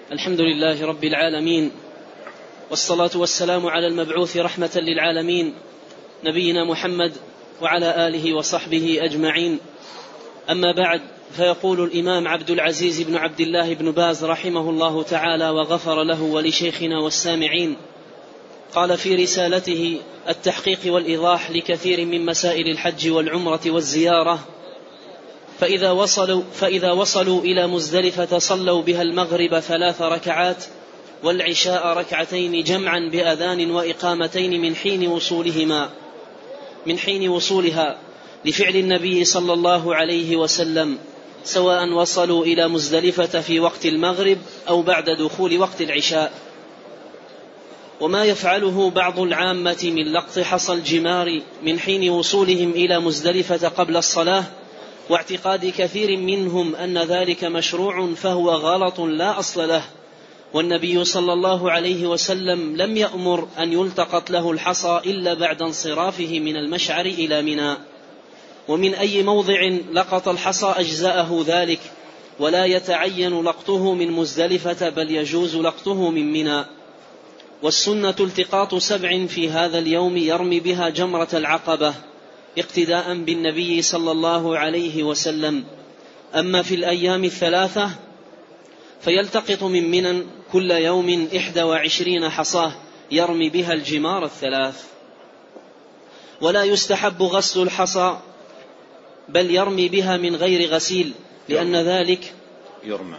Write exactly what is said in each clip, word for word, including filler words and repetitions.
الحمد لله رب العالمين، والصلاة والسلام على المبعوث رحمة للعالمين نبينا محمد وعلى آله وصحبه أجمعين. أما بعد، فيقول الإمام عبد العزيز بن عبد الله بن باز رحمه الله تعالى وغفر له ولشيخنا والسامعين، قال في رسالته التحقيق والإيضاح لكثير من مسائل الحج والعمرة والزيارة: فإذا وصلوا, فإذا وصلوا إلى مزدلفة صلوا بها المغرب ثلاث ركعات والعشاء ركعتين جمعا بأذان وإقامتين من حين وصولهما من حين وصولها لفعل النبي صلى الله عليه وسلم، سواء وصلوا إلى مزدلفة في وقت المغرب أو بعد دخول وقت العشاء. وما يفعله بعض العامة من لقط حصى الجمار من حين وصولهم إلى مزدلفة قبل الصلاة، واعتقاد كثير منهم أن ذلك مشروع، فهو غلط لا أصل له، والنبي صلى الله عليه وسلم لم يأمر أن يلتقط له الحصى إلا بعد انصرافه من المشعر إلى منى، ومن أي موضع لقط الحصى أجزأه ذلك، ولا يتعين لقطه من مزدلفة، بل يجوز لقطه من منى. والسنة التقاط سبع في هذا اليوم يرمي بها جمرة العقبة اقتداء بالنبي صلى الله عليه وسلم. أما في الأيام الثلاثة فيلتقط من منى كل يوم إحدى وعشرين حصاه يرمي بها الجمار الثلاث. ولا يستحب غسل الحصى، بل يرمي بها من غير غسيل، لأن ذلك يرمى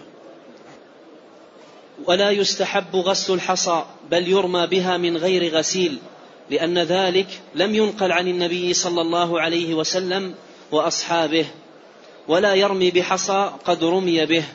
ولا يستحب غسل الحصى بل يرمى بها من غير غسيل، لأن ذلك لم ينقل عن النبي صلى الله عليه وسلم وأصحابه. ولا يرمي بحصى قد رمي به.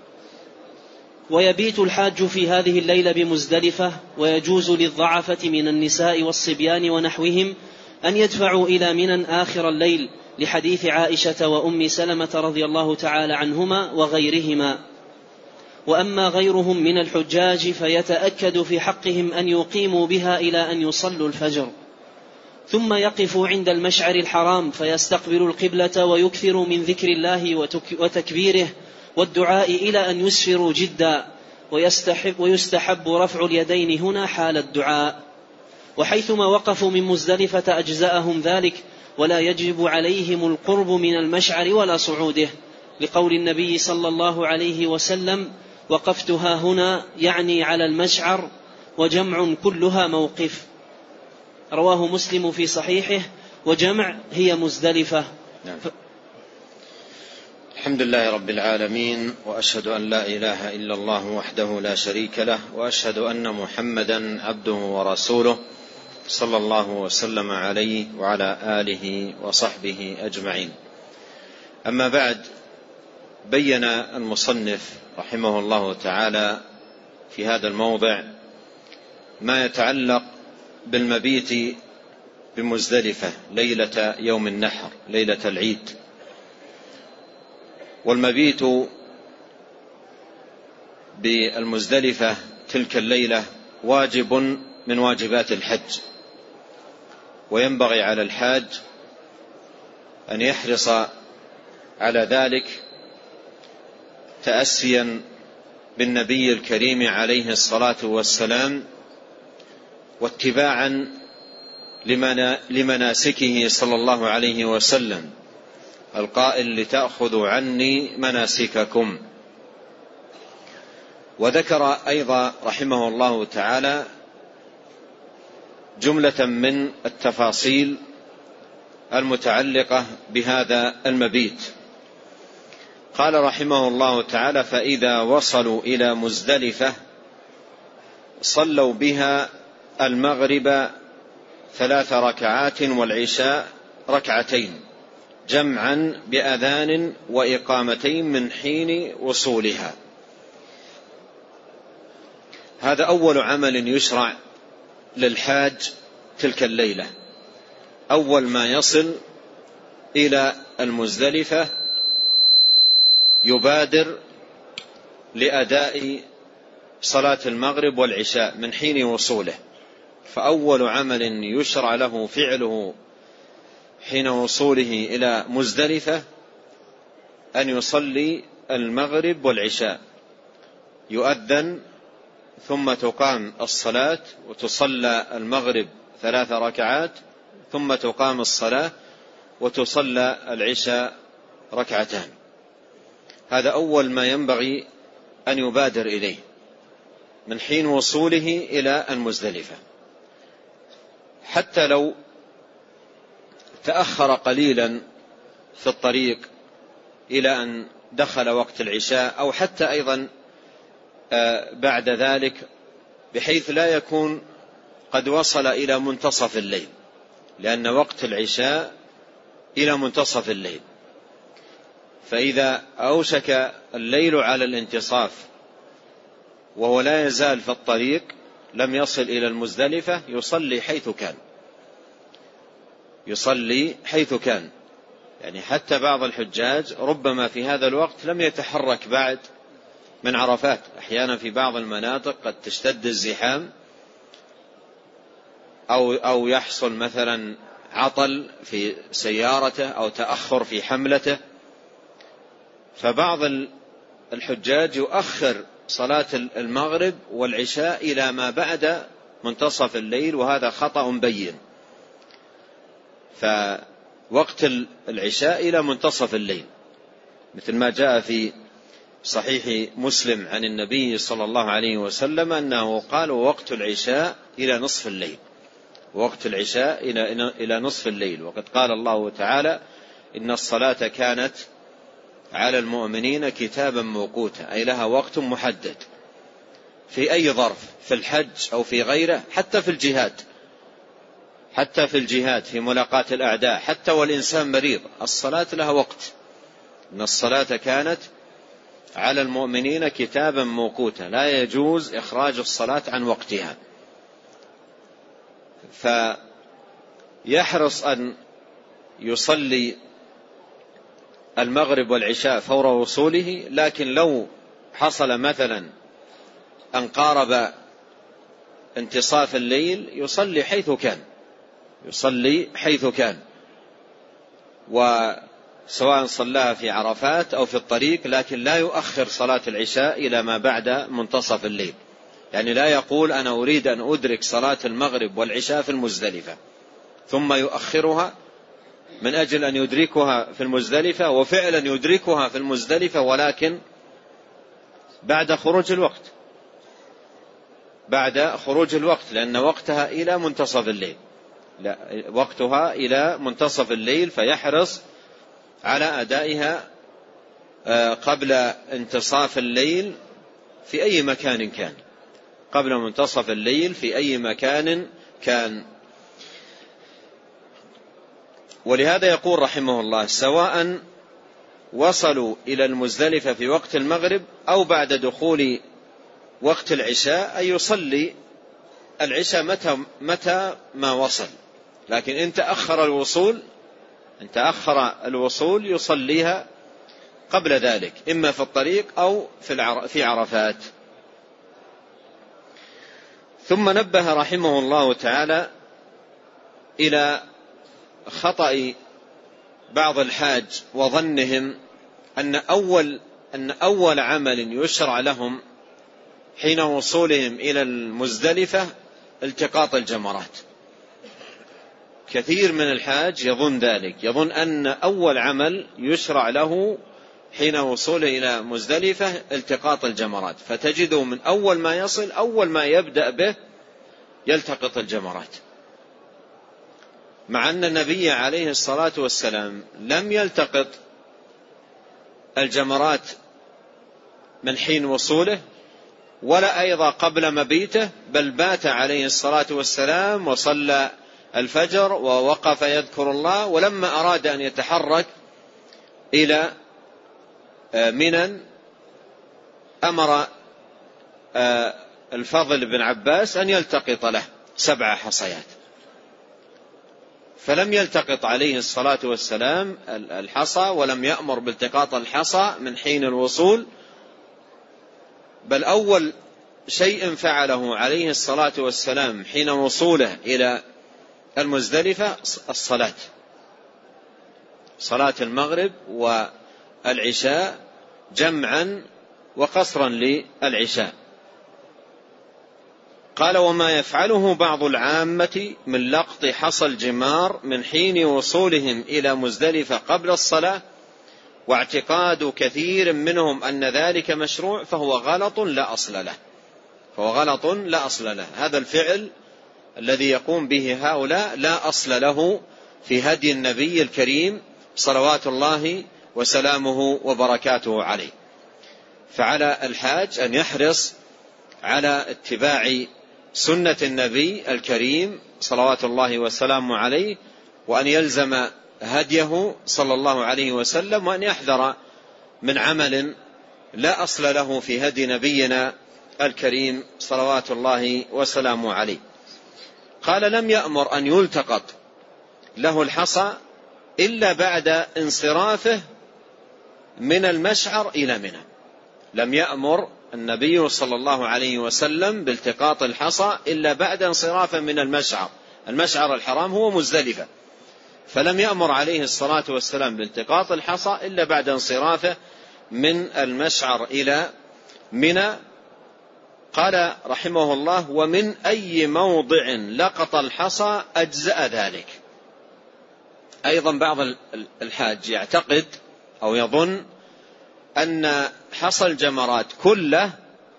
ويبيت الحاج في هذه الليلة بمزدلفة، ويجوز للضعفة من النساء والصبيان ونحوهم أن يدفعوا إلى منى آخر الليل، لحديث عائشة وأم سلمة رضي الله تعالى عنهما وغيرهما. وأما غيرهم من الحجاج فيتأكد في حقهم أن يقيموا بها إلى أن يصلوا الفجر، ثم يقفوا عند المشعر الحرام فيستقبلوا القبلة ويكثروا من ذكر الله وتكبيره والدعاء إلى أن يسفروا جدا. ويستحب, ويستحب رفع اليدين هنا حال الدعاء. وحيثما وقفوا من مزدلفة أجزأهم ذلك، ولا يجب عليهم القرب من المشعر ولا صعوده، لقول النبي صلى الله عليه وسلم: وقفتها هنا، يعني على المشعر، وجمع كلها موقف. رواه مسلم في صحيحه. وجمع هي مزدلفة. نعم. ف... الحمد لله رب العالمين، وأشهد أن لا إله إلا الله وحده لا شريك له، وأشهد أن محمدا عبده ورسوله صلى الله وسلم عليه وعلى آله وصحبه أجمعين. أما بعد، بين المصنف رحمه الله تعالى في هذا الموضع ما يتعلق بالمبيت بمزدلفة ليلة يوم النحر، ليلة العيد. والمبيت بالمزدلفة تلك الليلة واجب من واجبات الحج، وينبغي على الحاج أن يحرص على ذلك تأسيا بالنبي الكريم عليه الصلاة والسلام، واتباعا لمناسكه صلى الله عليه وسلم، القائل: لتأخذوا عني مناسككم. وذكر أيضا رحمه الله تعالى جملة من التفاصيل المتعلقة بهذا المبيت. قال رحمه الله تعالى: فإذا وصلوا إلى مزدلفة صلوا بها المغرب ثلاث ركعات والعشاء ركعتين جمعا بأذان وإقامتين من حين وصولها. هذا أول عمل يشرع للحاج تلك الليلة. أول ما يصل إلى المزدلفة يبادر لأداء صلاة المغرب والعشاء من حين وصوله. فأول عمل يشرع له فعله حين وصوله إلى مزدلفة أن يصلي المغرب والعشاء، يؤذن ثم تقام الصلاة وتصلى المغرب ثلاث ركعات ثم تقام الصلاة وتصلى العشاء ركعتان. هذا أول ما ينبغي أن يبادر إليه من حين وصوله إلى المزدلفة، حتى لو تأخر قليلا في الطريق إلى أن دخل وقت العشاء، أو حتى أيضا بعد ذلك، بحيث لا يكون قد وصل إلى منتصف الليل، لأن وقت العشاء إلى منتصف الليل. فإذا أوشك الليل على الانتصاف وهو لا يزال في الطريق لم يصل إلى المزدلفة يصلي حيث كان يصلي حيث كان يعني حتى بعض الحجاج ربما في هذا الوقت لم يتحرك بعد من عرفات. أحيانا في بعض المناطق قد تشتد الزحام أو, أو يحصل مثلا عطل في سيارته أو تأخر في حملته، فبعض الحجاج يؤخر صلاة المغرب والعشاء إلى ما بعد منتصف الليل، وهذا خطأ بين. فوقت العشاء إلى منتصف الليل، مثل ما جاء في صحيح مسلم عن النبي صلى الله عليه وسلم أنه قال وقت العشاء إلى نصف الليل، وقت العشاء إلى نصف الليل. وقد قال الله تعالى إن الصلاة كانت على المؤمنين كتابا موقوتا، أي لها وقت محدد في أي ظرف، في الحج أو في غيره، حتى في الجهاد حتى في الجهاد في ملاقاة الأعداء، حتى والإنسان مريض الصلاة لها وقت. إن الصلاة كانت على المؤمنين كتابا موقوتا، لا يجوز إخراج الصلاة عن وقتها. فيحرص أن يصلي المغرب والعشاء فور وصوله، لكن لو حصل مثلا أن قارب انتصاف الليل يصلي حيث كان يصلي حيث كان وسواء صلاها في عرفات أو في الطريق، لكن لا يؤخر صلاة العشاء إلى ما بعد منتصف الليل. يعني لا يقول أنا أريد أن أدرك صلاة المغرب والعشاء في المزدلفة ثم يؤخرها من أجل أن يدركها في المزدلفة، وفعلا يدركها في المزدلفة ولكن بعد خروج الوقت بعد خروج الوقت لأن وقتها إلى منتصف الليل لا وقتها إلى منتصف الليل، فيحرص على أدائها قبل انتصاف الليل في أي مكان كان قبل منتصف الليل في أي مكان كان. ولهذا يقول رحمه الله سواء وصلوا إلى المزدلفة في وقت المغرب أو بعد دخول وقت العشاء، أن يصلي العشاء متى, متى ما وصل، لكن إن تأخر الوصول إن تأخر الوصول يصليها قبل ذلك، إما في الطريق أو في عرفات. ثم نبه رحمه الله تعالى إلى خطأ بعض الحاج وظنهم أن أول, أن أول عمل يشرع لهم حين وصولهم إلى المزدلفة التقاط الجمرات. كثير من الحاج يظن ذلك، يظن أن أول عمل يشرع له حين وصوله إلى مزدلفة التقاط الجمرات، فتجده من أول ما يصل أول ما يبدأ به يلتقط الجمرات، مع أن النبي عليه الصلاة والسلام لم يلتقط الجمرات من حين وصوله ولا أيضا قبل مبيته، بل بات عليه الصلاة والسلام وصلى الفجر ووقف يذكر الله، ولما أراد أن يتحرك إلى منى أمر الفضل بن عباس أن يلتقط له سبع حصيات، فلم يلتقط عليه الصلاة والسلام الحصى ولم يأمر بالتقاط الحصى من حين الوصول، بل أول شيء فعله عليه الصلاة والسلام حين وصوله إلى المزدلفة الصلاة صلاة المغرب والعشاء جمعا وقصرا للعشاء. قال: وما يفعله بعض العامة من لقط حصى الجمار من حين وصولهم إلى مزدلفة قبل الصلاة، واعتقاد كثير منهم أن ذلك مشروع، فهو غلط لا أصل له فهو غلط لا أصل له هذا الفعل الذي يقوم به هؤلاء لا أصل له في هدي النبي الكريم صلوات الله وسلامه وبركاته عليه. فعلى الحاج أن يحرص على اتباع سنة النبي الكريم صلوات الله وسلامه عليه، وأن يلزم هديه صلى الله عليه وسلم، وأن يحذر من عمل لا أصل له في هدي نبينا الكريم صلوات الله وسلامه عليه. قال: لم يأمر أن يلتقط له الحصى إلا بعد انصرافه من المشعر إلى منى. لم يأمر النبي صلى الله عليه وسلم بالتقاط الحصى إلا بعد انصرافه من المشعر. المشعر الحرام هو مزدلفة، فلم يأمر عليه الصلاة والسلام بالتقاط الحصى إلا بعد انصرافه من المشعر إلى منى. قال رحمه الله: ومن أي موضع لقط الحصى أجزأ ذلك. أيضا بعض الحاج يعتقد أو يظن أن حصى الجمرات كله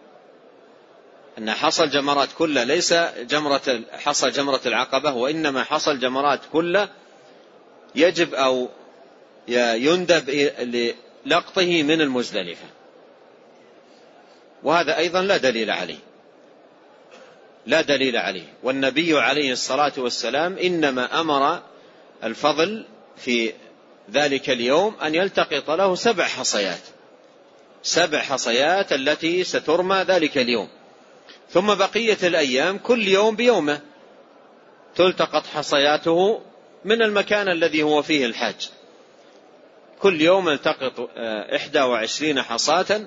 أن حصى الجمرات كله ليس جمرة حصى جمرة العقبة، وإنما حصى الجمرات كله يجب أو يندب للقطه من المزدلفة، وهذا أيضا لا دليل عليه لا دليل عليه والنبي عليه الصلاة والسلام إنما أمر الفضل في ذلك اليوم أن يلتقط له سبع حصيات سبع حصيات التي سترمى ذلك اليوم، ثم بقية الأيام كل يوم بيومه تلتقط حصياته من المكان الذي هو فيه الحاج. كل يوم التقط إحدى وعشرين حصاة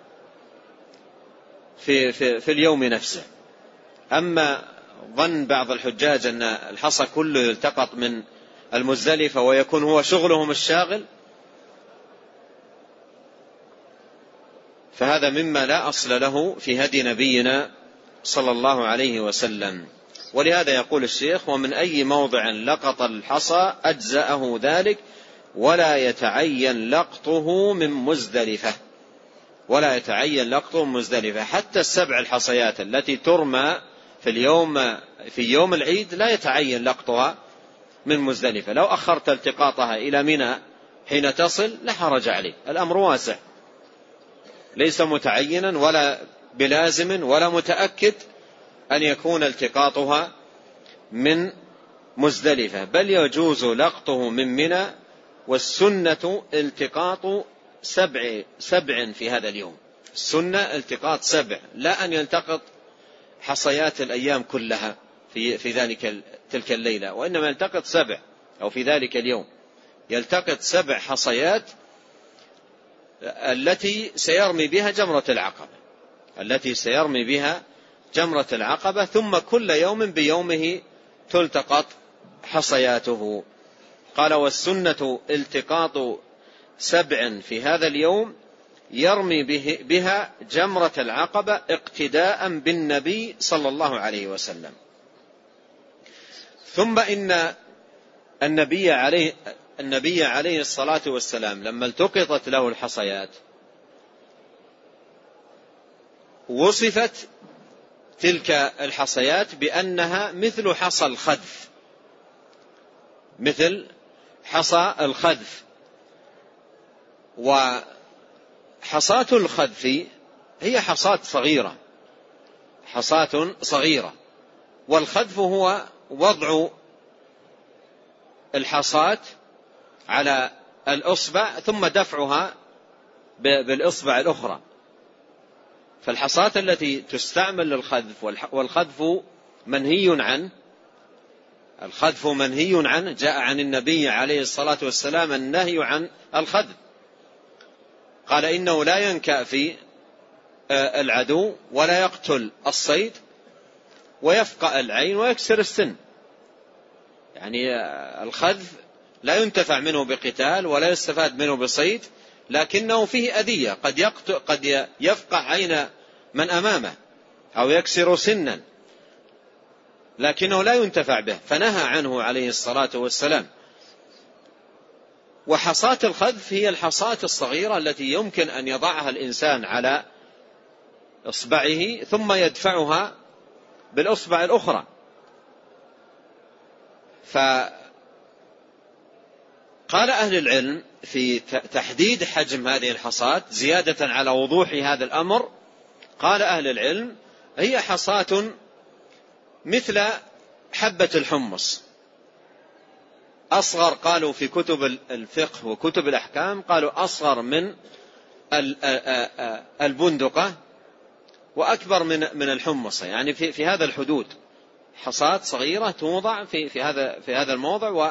في, في, في اليوم نفسه. أما ظن بعض الحجاج أن الحصى كله يلتقط من المزدلفة ويكون هو شغلهم الشاغل، فهذا مما لا أصل له في هدي نبينا صلى الله عليه وسلم. ولهذا يقول الشيخ: ومن أي موضع لقط الحصى أجزأه ذلك، ولا يتعين لقطه من مزدلفة ولا يتعين لقطه من مزدلفة حتى السبع الحصيات التي ترمى في اليوم في يوم العيد لا يتعين لقطها من مزدلفة. لو أخرت التقاطها إلى منى حين تصل لا حرج عليه، الأمر واسع، ليس متعينا ولا بلازم ولا متأكد أن يكون التقاطها من مزدلفة، بل يجوز لقطه من منى، والسنة التقاط سبع سبع في هذا اليوم. السنة التقاط سبع، لا أن يلتقط حصيات الأيام كلها في في ذلك تلك الليلة، وإنما يلتقط سبع، أو في ذلك اليوم يلتقط سبع حصيات التي سيرمي بها جمرة العقبة التي سيرمي بها جمرة العقبة ثم كل يوم بيومه تلتقط حصياته. قال: والسنة التقاط سبع في هذا اليوم يرمي به بها جمرة العقبة اقتداء بالنبي صلى الله عليه وسلم. ثم إن النبي عليه النبي عليه الصلاة والسلام لما التقطت له الحصيات وصفت تلك الحصيات بأنها مثل حصى الخذف مثل حصى الخذف وحصاة الخذف هي حصاة صغيرة حصاة صغيرة والخذف هو وضع الحصاة على الأصبع ثم دفعها بالأصبع الأخرى. فالحصاة التي تستعمل للخذف، والخذف منهي عنه الخذف منهي عنه جاء عن النبي عليه الصلاة والسلام النهي عن الخذف، قال: إنه لا ينكأ في العدو ولا يقتل الصيد ويفقأ العين ويكسر السن. يعني الخذف لا ينتفع منه بقتال ولا يستفاد منه بصيد، لكنه فيه أذية، قد قد يفقع عين من أمامه أو يكسر سنا، لكنه لا ينتفع به، فنهى عنه عليه الصلاة والسلام. وحصاة الخذف هي الحصاة الصغيرة التي يمكن أن يضعها الإنسان على إصبعه ثم يدفعها بالأصبع الأخرى. فقال أهل العلم في تحديد حجم هذه الحصاة زيادة على وضوح هذا الأمر، قال أهل العلم هي حصاة مثل حبة الحمص، أصغر، قالوا في كتب الفقه وكتب الأحكام قالوا أصغر من البندقة وأكبر من من الحمصة، يعني في في هذا الحدود، حصاة صغيرة توضع في في هذا في هذا الموضع و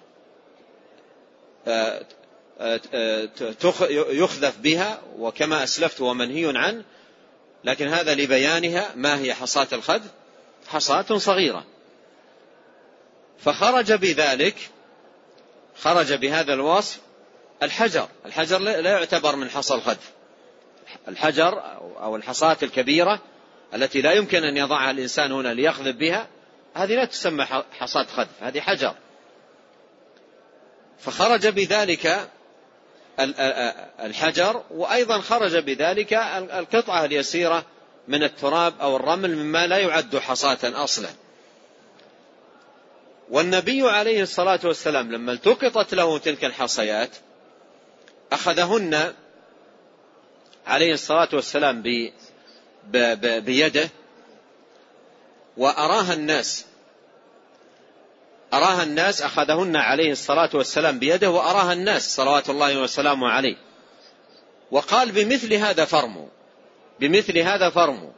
يخذف بها، وكما أسلفت ومنهي عنه، لكن هذا لبيانها ما هي حصاة الخذف، حصاة صغيرة. فخرج بذلك خرج بهذا الوصف الحجر. الحجر لا يعتبر من حصى الخذف، الحجر أو الحصاة الكبيرة التي لا يمكن أن يضعها الإنسان هنا ليخذف بها، هذه لا تسمى حصاة خذف، هذه حجر. فخرج بذلك الحجر، وأيضا خرج بذلك القطعة اليسيرة من التراب أو الرمل مما لا يعد حصاة أصلا. والنبي عليه الصلاة والسلام لما التقطت له تلك الحصيات أخذهن عليه الصلاة والسلام بيده وأراها الناس أراها الناس أخذهن عليه الصلاة والسلام بيده وأراها الناس صلوات الله وسلامه عليه، وقال بمثل هذا فرموا، بمثل هذا فرموا،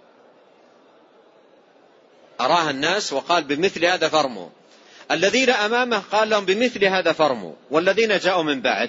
أراها الناس وقال بمثل هذا فرموا. الذين أمامه قال لهم بمثل هذا فرموا، والذين جاءوا من بعد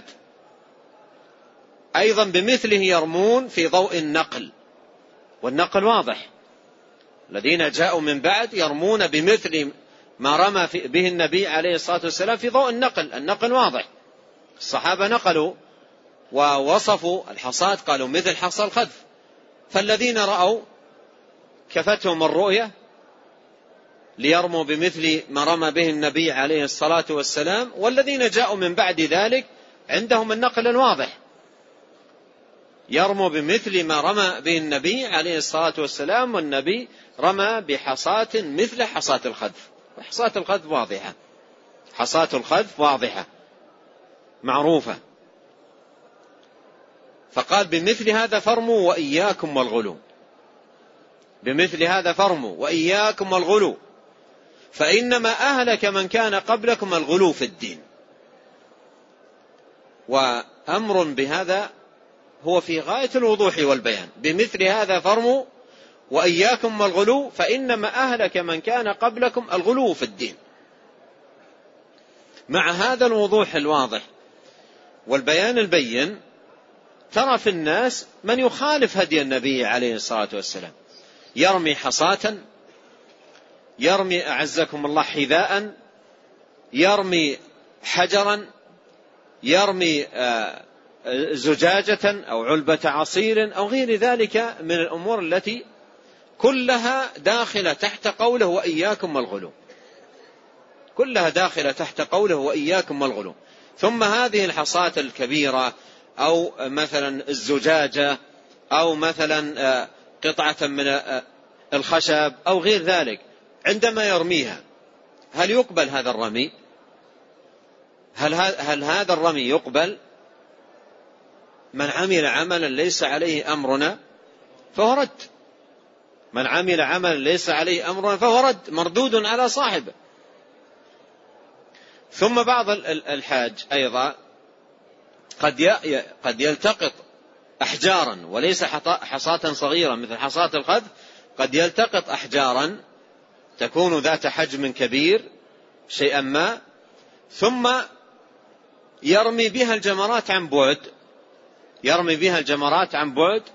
أيضا بمثله يرمون في ضوء النقل، والنقل واضح، الذين جاءوا من بعد يرمون بمثل ما رمى به النبي عليه الصلاة والسلام في ضوء النقل، النقل واضح. الصحابة نقلوا ووصفوا الحصاة قالوا مثل حصى الخذف، فالذين رأوا كفتهم الرؤية ليرموا بمثل ما رمى به النبي عليه الصلاة والسلام، والذين جاءوا من بعد ذلك عندهم النقل الواضح، يرموا بمثل ما رمى به النبي عليه الصلاة والسلام، والنبي رمى بحصاة مثل حصاة الخذف، وحصاة الخذف واضحة، حصاة الخذف واضحة معروفة. فقال بمثل هذا فرموا وإياكم والغلو، بمثل هذا فرموا وإياكم والغلو، فإنما أهلك من كان قبلكم الغلو في الدين. وأمر بهذا هو في غاية الوضوح والبيان، بمثل هذا فرموا وإياكم والغلو فإنما أهلك من كان قبلكم الغلو في الدين. مع هذا الوضوح الواضح والبيان البين ترى في الناس من يخالف هدي النبي عليه الصلاة والسلام، يرمي حصاة، يرمي أعزكم الله حذاء، يرمي حجرا، يرمي زجاجة أو علبة عصير أو غير ذلك من الأمور التي كلها داخلة تحت قوله وإياكم والغلو، كلها داخلة تحت قوله وإياكم والغلو. ثم هذه الحصاة الكبيرة أو مثلا الزجاجة أو مثلا قطعة من الخشب أو غير ذلك، عندما يرميها هل يقبل هذا الرمي؟ هل, هل هذا الرمي يقبل؟ من عمل عملا ليس عليه أمرنا فهو رد، من عمل عملا ليس عليه أمرنا فهو رد، مردود على صاحبه. ثم بعض الحاج أيضا قد قد يلتقط أحجارا وليس حصاة صغيرة مثل حصاة الخذف، قد يلتقط أحجارا تكون ذات حجم كبير شيئا ما، ثم يرمي بها الجمرات عن بعد، يرمي بها الجمرات عن بعد،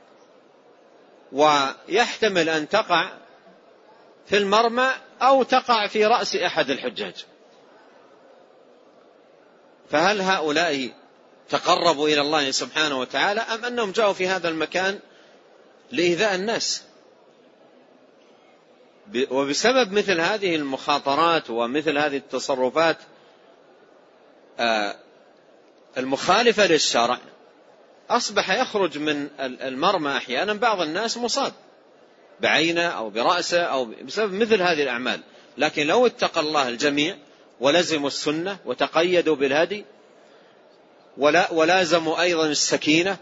ويحتمل أن تقع في المرمى أو تقع في رأس أحد الحجاج. فهل هؤلاء تقربوا إلى الله سبحانه وتعالى، أم أنهم جاءوا في هذا المكان لإيذاء الناس؟ وبسبب مثل هذه المخاطرات ومثل هذه التصرفات المخالفة للشرع أصبح يخرج من المرمى أحيانا بعض الناس مصاب بعينه أو برأسه أو بسبب مثل هذه الأعمال. لكن لو اتقى الله الجميع ولزموا السنة وتقيدوا بالهدي ولا ولازموا أيضا السكينة،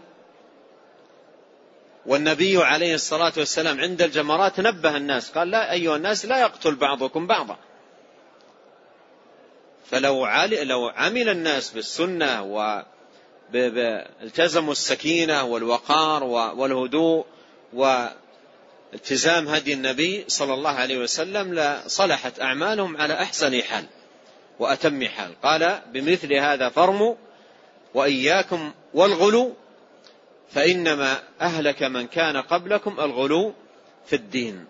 والنبي عليه الصلاة والسلام عند الجمرات نبه الناس قال: لا أيها الناس لا يقتل بعضكم بعضا. فلو لو عمل الناس بالسنة والتزموا السكينة والوقار والهدوء والتزام هدي النبي صلى الله عليه وسلم لصلحت أعمالهم على أحسن حال وأتم حال. قال: بمثل هذا فارموا وإياكم والغلو فإنما أهلك من كان قبلكم الغلو في الدين.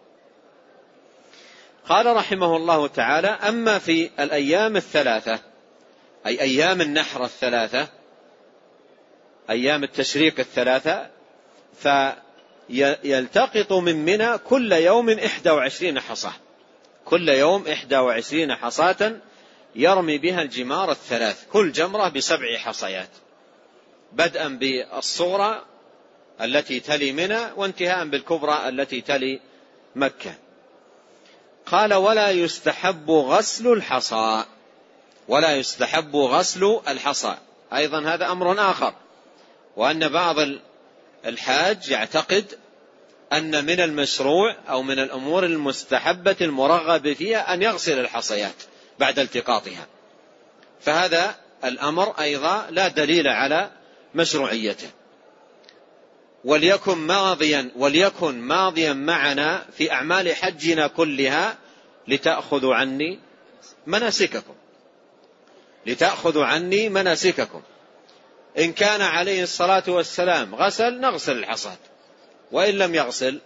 قال رحمه الله تعالى: أما في الأيام الثلاثة، أي أيام النحر الثلاثة، أيام التشريق الثلاثة، فيلتقط من منى كل يوم إحدى وعشرين حصاة، كل يوم إحدى وعشرين حصاة يرمي بها الجمار الثلاث، كل جمرة بسبع حصيات، بدءا بالصغرى التي تلي منى وانتهاء بالكبرى التي تلي مكة. قال: ولا يستحب غسل الحصى، ولا يستحب غسل الحصى. أيضا هذا أمر آخر، وأن بعض الحاج يعتقد أن من المشروع أو من الأمور المستحبة المرغب فيها أن يغسل الحصيات بعد التقاطها، فهذا الأمر أيضا لا دليل على مشروعيته. وليكن ماضيا وليكن ماضيا معنا في أعمال حجنا كلها لتأخذوا عني مناسككم، لتأخذوا عني مناسككم. إن كان عليه الصلاة والسلام غسل نغسل الحصاة، وإن لم يغسل،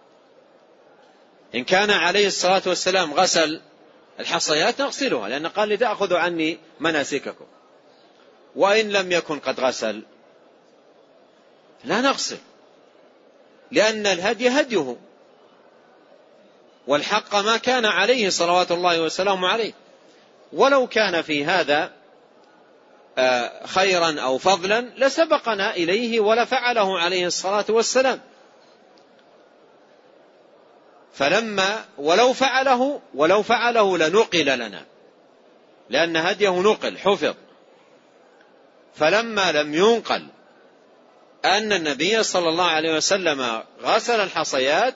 إن كان عليه الصلاة والسلام غسل الحصيات نغسلها، لأن قال: لتأخذوا عني مناسككم. وإن لم يكن قد غسل لا نغسل، لأن الهدي هديه، والحق ما كان عليه صلوات الله وسلامه عليه. ولو كان في هذا خيرا أو فضلا لسبقنا إليه ولفعله عليه الصلاة والسلام. فلما ولو فعله ولو فعله لنقل لنا، لأن هديه نقل حفظ. فلما لم ينقل أن النبي صلى الله عليه وسلم غسل الحصيات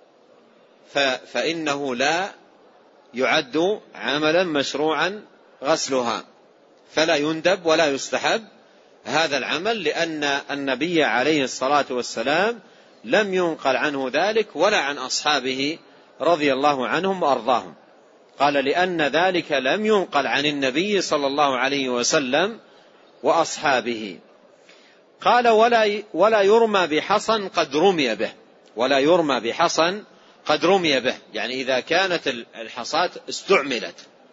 فإنه لا يعد عملا مشروعا غسلها، فلا يندب ولا يستحب هذا العمل، لأن النبي عليه الصلاة والسلام لم ينقل عنه ذلك ولا عن أصحابه رضي الله عنهم وأرضاهم. قال: لأن ذلك لم ينقل عن النبي صلى الله عليه وسلم وأصحابه. قال: ولا ولا يرمى بحصن قد رمي به، ولا يرمى بحصن قد رمي به، يعني إذا كانت الحصاة استعملت،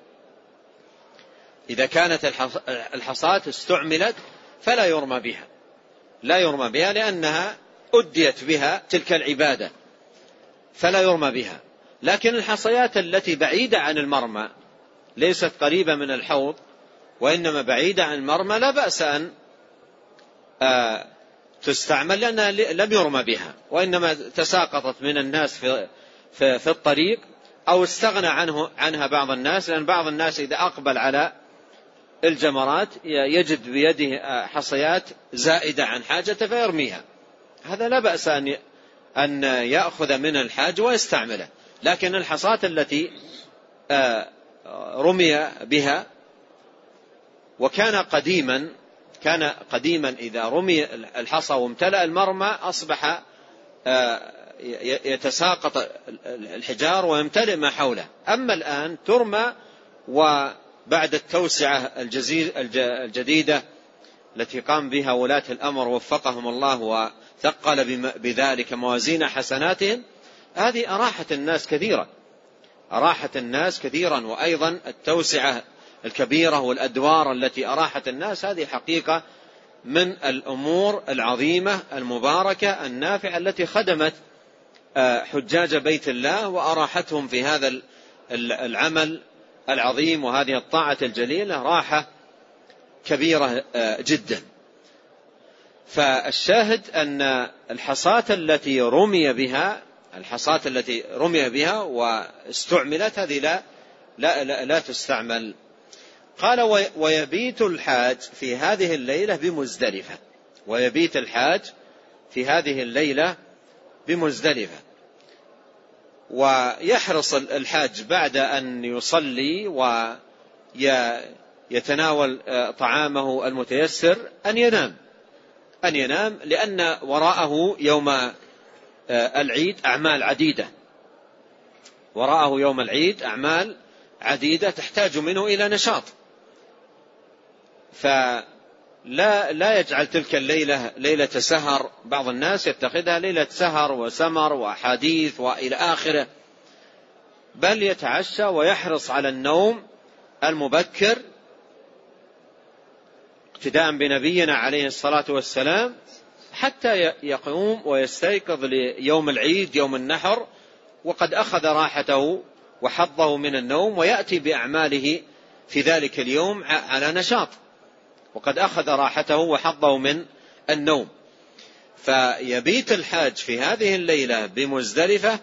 إذا كانت الحصاة استعملت فلا يرمى بها، لا يرمى بها لأنها أديت بها تلك العبادة، فلا يرمى بها. لكن الحصيات التي بعيدة عن المرمى ليست قريبة من الحوض وإنما بعيدة عن المرمى لا بأس أن آه تستعمل، لأنها لم يرمى بها، وإنما تساقطت من الناس في, في, في الطريق، أو استغنى عنه عنها بعض الناس، لأن بعض الناس إذا أقبل على الجمرات يجد بيده حصيات زائدة عن حاجته فيرميها، هذا لا بأس أن أن يأخذ من الحاج ويستعمله. لكن الحصاة التي رمي بها، وكان قديما كان قديما إذا رمي الحصى وامتلأ المرمى أصبح يتساقط الحجار ويمتلئ ما حوله. أما الآن ترمى، وبعد التوسعة الجديدة التي قام بها ولاة الأمر وفقهم الله وثقل بذلك موازين حسناتهم، هذه أراحت الناس كثيرا، أراحت الناس كثيرا. وأيضا التوسعة الكبيرة والأدوار التي أراحت الناس، هذه حقيقة من الأمور العظيمة المباركة النافعة التي خدمت حجاج بيت الله وأراحتهم في هذا العمل العظيم وهذه الطاعة الجليلة راحة كبيرة جدا. فالشاهد أن الحصاة التي رمي بها الحصاة التي رمي بها واستعملت هذه لا, لا, لا, لا تستعمل. قال ويبيت الحاج في هذه الليلة بمزدلفة ويبيت الحاج في هذه الليلة بمزدلفة ويحرص الحاج بعد أن يصلي ويتناول طعامه المتيسر أن ينام أن ينام لأن وراءه يوم العيد أعمال عديدة وراءه يوم العيد أعمال عديدة تحتاج منه إلى نشاط، فلا لا يجعل تلك الليلة ليلة سهر. بعض الناس يتخذها ليلة سهر وسمر وحديث وإلى آخره، بل يتعشى ويحرص على النوم المبكر اقتداء بنبينا عليه الصلاة والسلام حتى يقوم ويستيقظ ليوم العيد يوم النحر وقد أخذ راحته وحظه من النوم، ويأتي بأعماله في ذلك اليوم على نشاط وقد أخذ راحته وحظه من النوم. فيبيت الحاج في هذه الليلة بمزدلفة،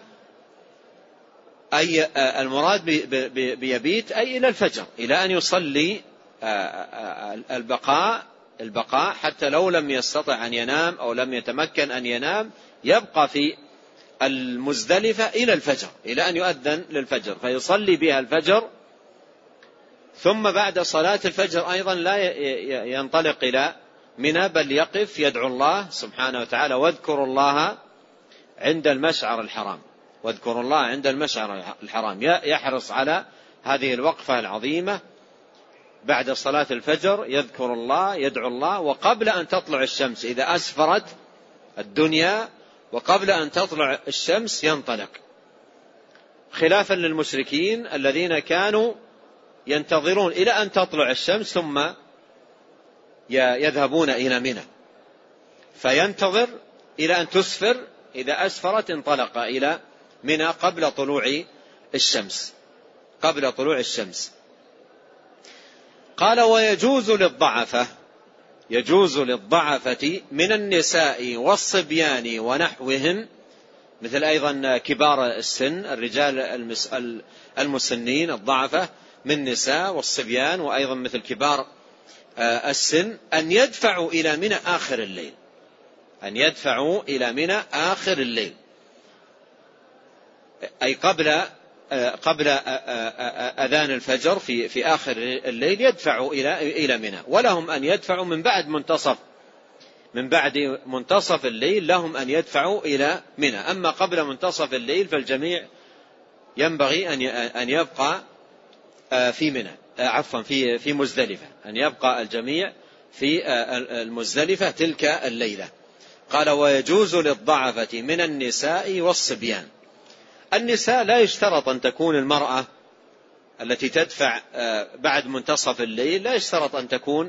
أي المراد بيبيت أي إلى الفجر، إلى أن يصلي البقاء البقاء حتى لو لم يستطع أن ينام أو لم يتمكن أن ينام يبقى في المزدلفة إلى الفجر، إلى أن يؤذن للفجر فيصلي بها الفجر، ثم بعد صلاة الفجر أيضا لا ينطلق إلى منى بل يقف يدعو الله سبحانه وتعالى. واذكروا الله عند المشعر الحرام واذكروا الله عند المشعر الحرام يحرص على هذه الوقفة العظيمة بعد صلاة الفجر، يذكر الله يدعو الله، وقبل أن تطلع الشمس إذا أسفرت الدنيا وقبل أن تطلع الشمس ينطلق، خلافا للمشركين الذين كانوا ينتظرون إلى أن تطلع الشمس ثم يذهبون إلى منى، فينتظر إلى أن تسفر، إذا أسفرت انطلق إلى منى قبل طلوع الشمس قبل طلوع الشمس. قال ويجوز للضعفة يجوز للضعفة من النساء والصبيان ونحوهم، مثل أيضا كبار السن الرجال المسنين الضعفة من نساء والصبيان، وأيضا مثل كبار السن، أن يدفعوا إلى منى آخر الليل أن يدفعوا إلى منى آخر الليل أي قبل قبل أذان الفجر في في آخر الليل يدفعوا إلى إلى منى، ولهم أن يدفعوا من بعد منتصف من بعد منتصف الليل لهم أن يدفعوا إلى منى. أما قبل منتصف الليل فالجميع ينبغي أن أن يبقى في منى عفوا في في مزدلفة أن يبقى الجميع في المزدلفة تلك الليلة. قال ويجوز للضعفة من النساء والصبيان. النساء لا يشترط أن تكون المرأة التي تدفع بعد منتصف الليل لا يشترط أن تكون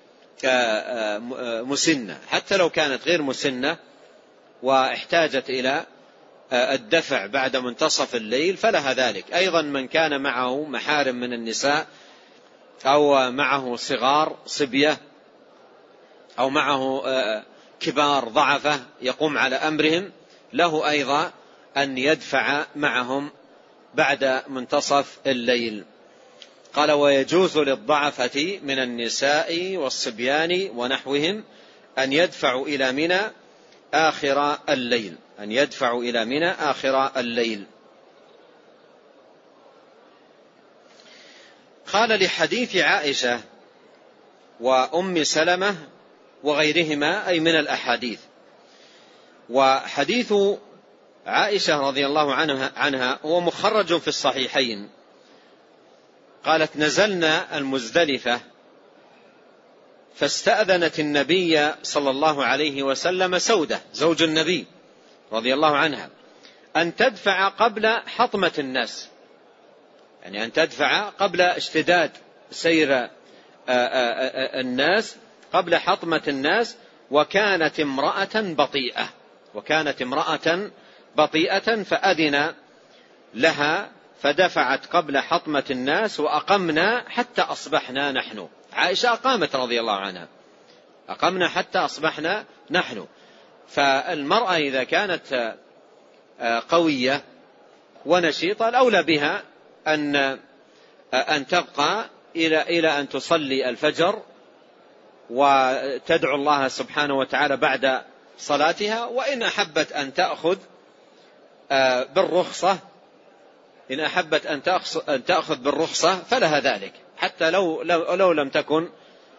مسنة، حتى لو كانت غير مسنة واحتاجت إلى الدفع بعد منتصف الليل فلها ذلك. أيضا من كان معه محارم من النساء أو معه صغار صبية أو معه كبار ضعفة يقوم على أمرهم له أيضا أن يدفع معهم بعد منتصف الليل. قال ويجوز للضعفة من النساء والصبيان ونحوهم أن يدفعوا إلى منى آخر الليل أن يدفعوا إلى منى آخر الليل. قال لحديث عائشة وأم سلمة وغيرهما أي من الأحاديث. وحديث عائشة رضي الله عنها, عنها هو مخرج في الصحيحين. قالت نزلنا المزدلفة فاستأذنت النبي صلى الله عليه وسلم سودة زوج النبي رضي الله عنها أن تدفع قبل حطمة الناس، يعني أن تدفع قبل اشتداد سير الناس قبل حطمة الناس وكانت امرأة بطيئة وكانت امرأة بطيئة فأذن لها فدفعت قبل حطمة الناس وأقمنا حتى أصبحنا نحن. عائشة أقامت رضي الله عنها، أقمنا حتى أصبحنا نحن. فالمرأة إذا كانت قوية ونشيطة الأولى بها أن أن تبقى إلى إلى أن تصلي الفجر وتدعو الله سبحانه وتعالى بعد صلاتها. وإن أحبت أن تأخذ بالرخصة إن أحبت أن تأخذ بالرخصة فلها ذلك، حتى لو لو, لو لم تكن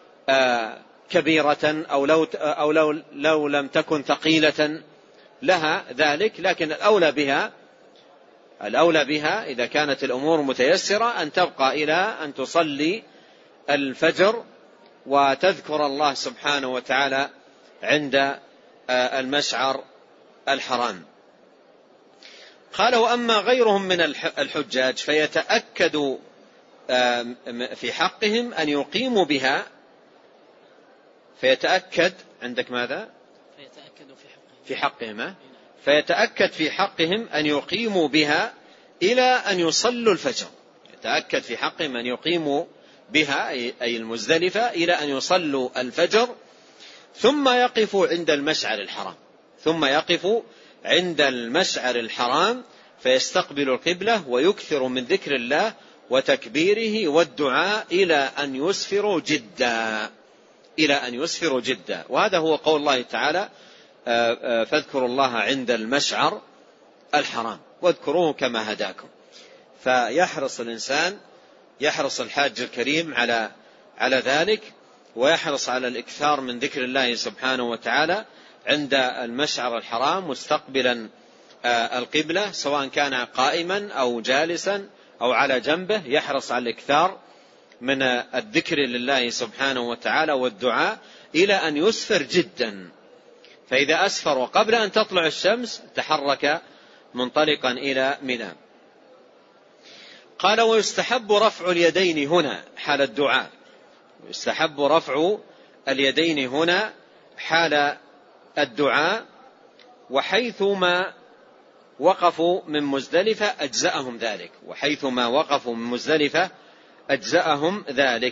كبيرة أو لو أو لو لو لم تكن ثقيلة لها ذلك. لكن الأولى بها الأولى بها إذا كانت الأمور متيسرة أن تبقى إلى أن تصلي الفجر وتذكر الله سبحانه وتعالى عند المشعر الحرام. قال: وأما غيرهم من الحجاج فيتأكد في حقهم أن يقيموا بها. فيتأكد عندك ماذا؟ فيتأكد في حقهم في حقهم فيتأكد في حقهم أن يقيموا بها إلى أن يصلوا الفجر. يتأكد في حقهم أن يقيموا بها أي المزدلفة إلى أن يصلوا الفجر، ثم يقفوا عند المشعر الحرام ثم يقفوا عند المشعر الحرام فيستقبل القبلة ويكثر من ذكر الله وتكبيره والدعاء إلى أن يسفروا جدا إلى أن يسفروا جدا. وهذا هو قول الله تعالى: فاذكروا الله عند المشعر الحرام واذكروه كما هداكم. فيحرص الإنسان يحرص الحاج الكريم على على ذلك، ويحرص على الإكثار من ذكر الله سبحانه وتعالى عند المشعر الحرام مستقبلا القبلة، سواء كان قائما أو جالسا أو على جنبه. يحرص على الإكثار من الذكر لله سبحانه وتعالى والدعاء إلى أن يسفر جدا. فإذا أسفر وقبل أن تطلع الشمس تحرك منطلقا إلى منى. قال: ويستحب رفع اليدين هنا حال الدعاء. يستحب رفع اليدين هنا حال الدعاء، وحيثما وقفوا من مزدلفة أجزأهم ذلك وحيثما وقفوا من مزدلفة أجزأهم ذلك.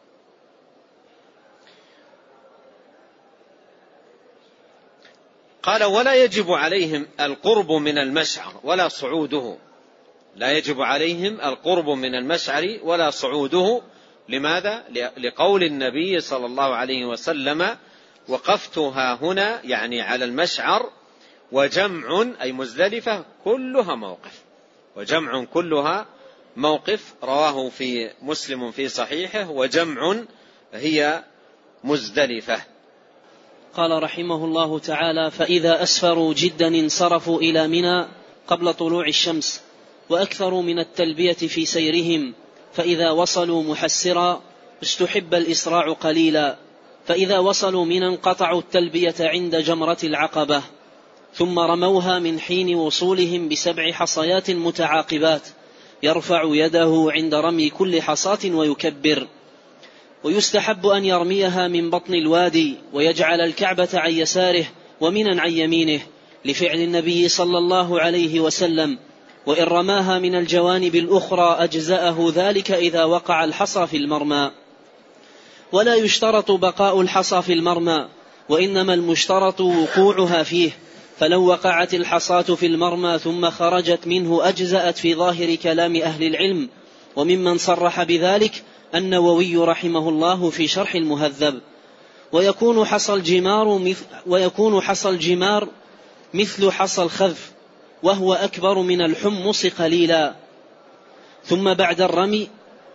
قال: ولا يجب عليهم القرب من المشعر ولا صعوده. لا يجب عليهم القرب من المشعر ولا صعوده. لماذا؟ لقول النبي صلى الله عليه وسلم: وقفتها هنا يعني على المشعر وجمع أي مزدلفة كلها موقف وجمع كلها موقف. رواه في مسلم في صحيحه: وجمع هي مزدلفة. قال رحمه الله تعالى: فإذا أسفروا جدا انصرفوا إلى منى قبل طلوع الشمس وأكثروا من التلبية في سيرهم، فإذا وصلوا محسرا استحب الإسراع قليلا، فإذا وصلوا منى انقطعوا التلبية عند جمرة العقبة، ثم رموها من حين وصولهم بسبع حصيات متعاقبات يرفع يده عند رمي كل حصاة ويكبر. ويستحب أن يرميها من بطن الوادي ويجعل الكعبة عن يساره ومنى عن يمينه لفعل النبي صلى الله عليه وسلم، وإن رماها من الجوانب الأخرى أجزأه ذلك إذا وقع الحصى في المرمى. ولا يشترط بقاء الحصى في المرمى، وإنما المشترط وقوعها فيه، فلو وقعت الحصاة في المرمى ثم خرجت منه أجزأت في ظاهر كلام أهل العلم. وممن صرح بذلك النووي رحمه الله في شرح المهذب. ويكون حصى الجمار مثل, ويكون حصى الجمار مثل حصى الخذف، وهو أكبر من الحمص قليلا. ثم بعد الرمي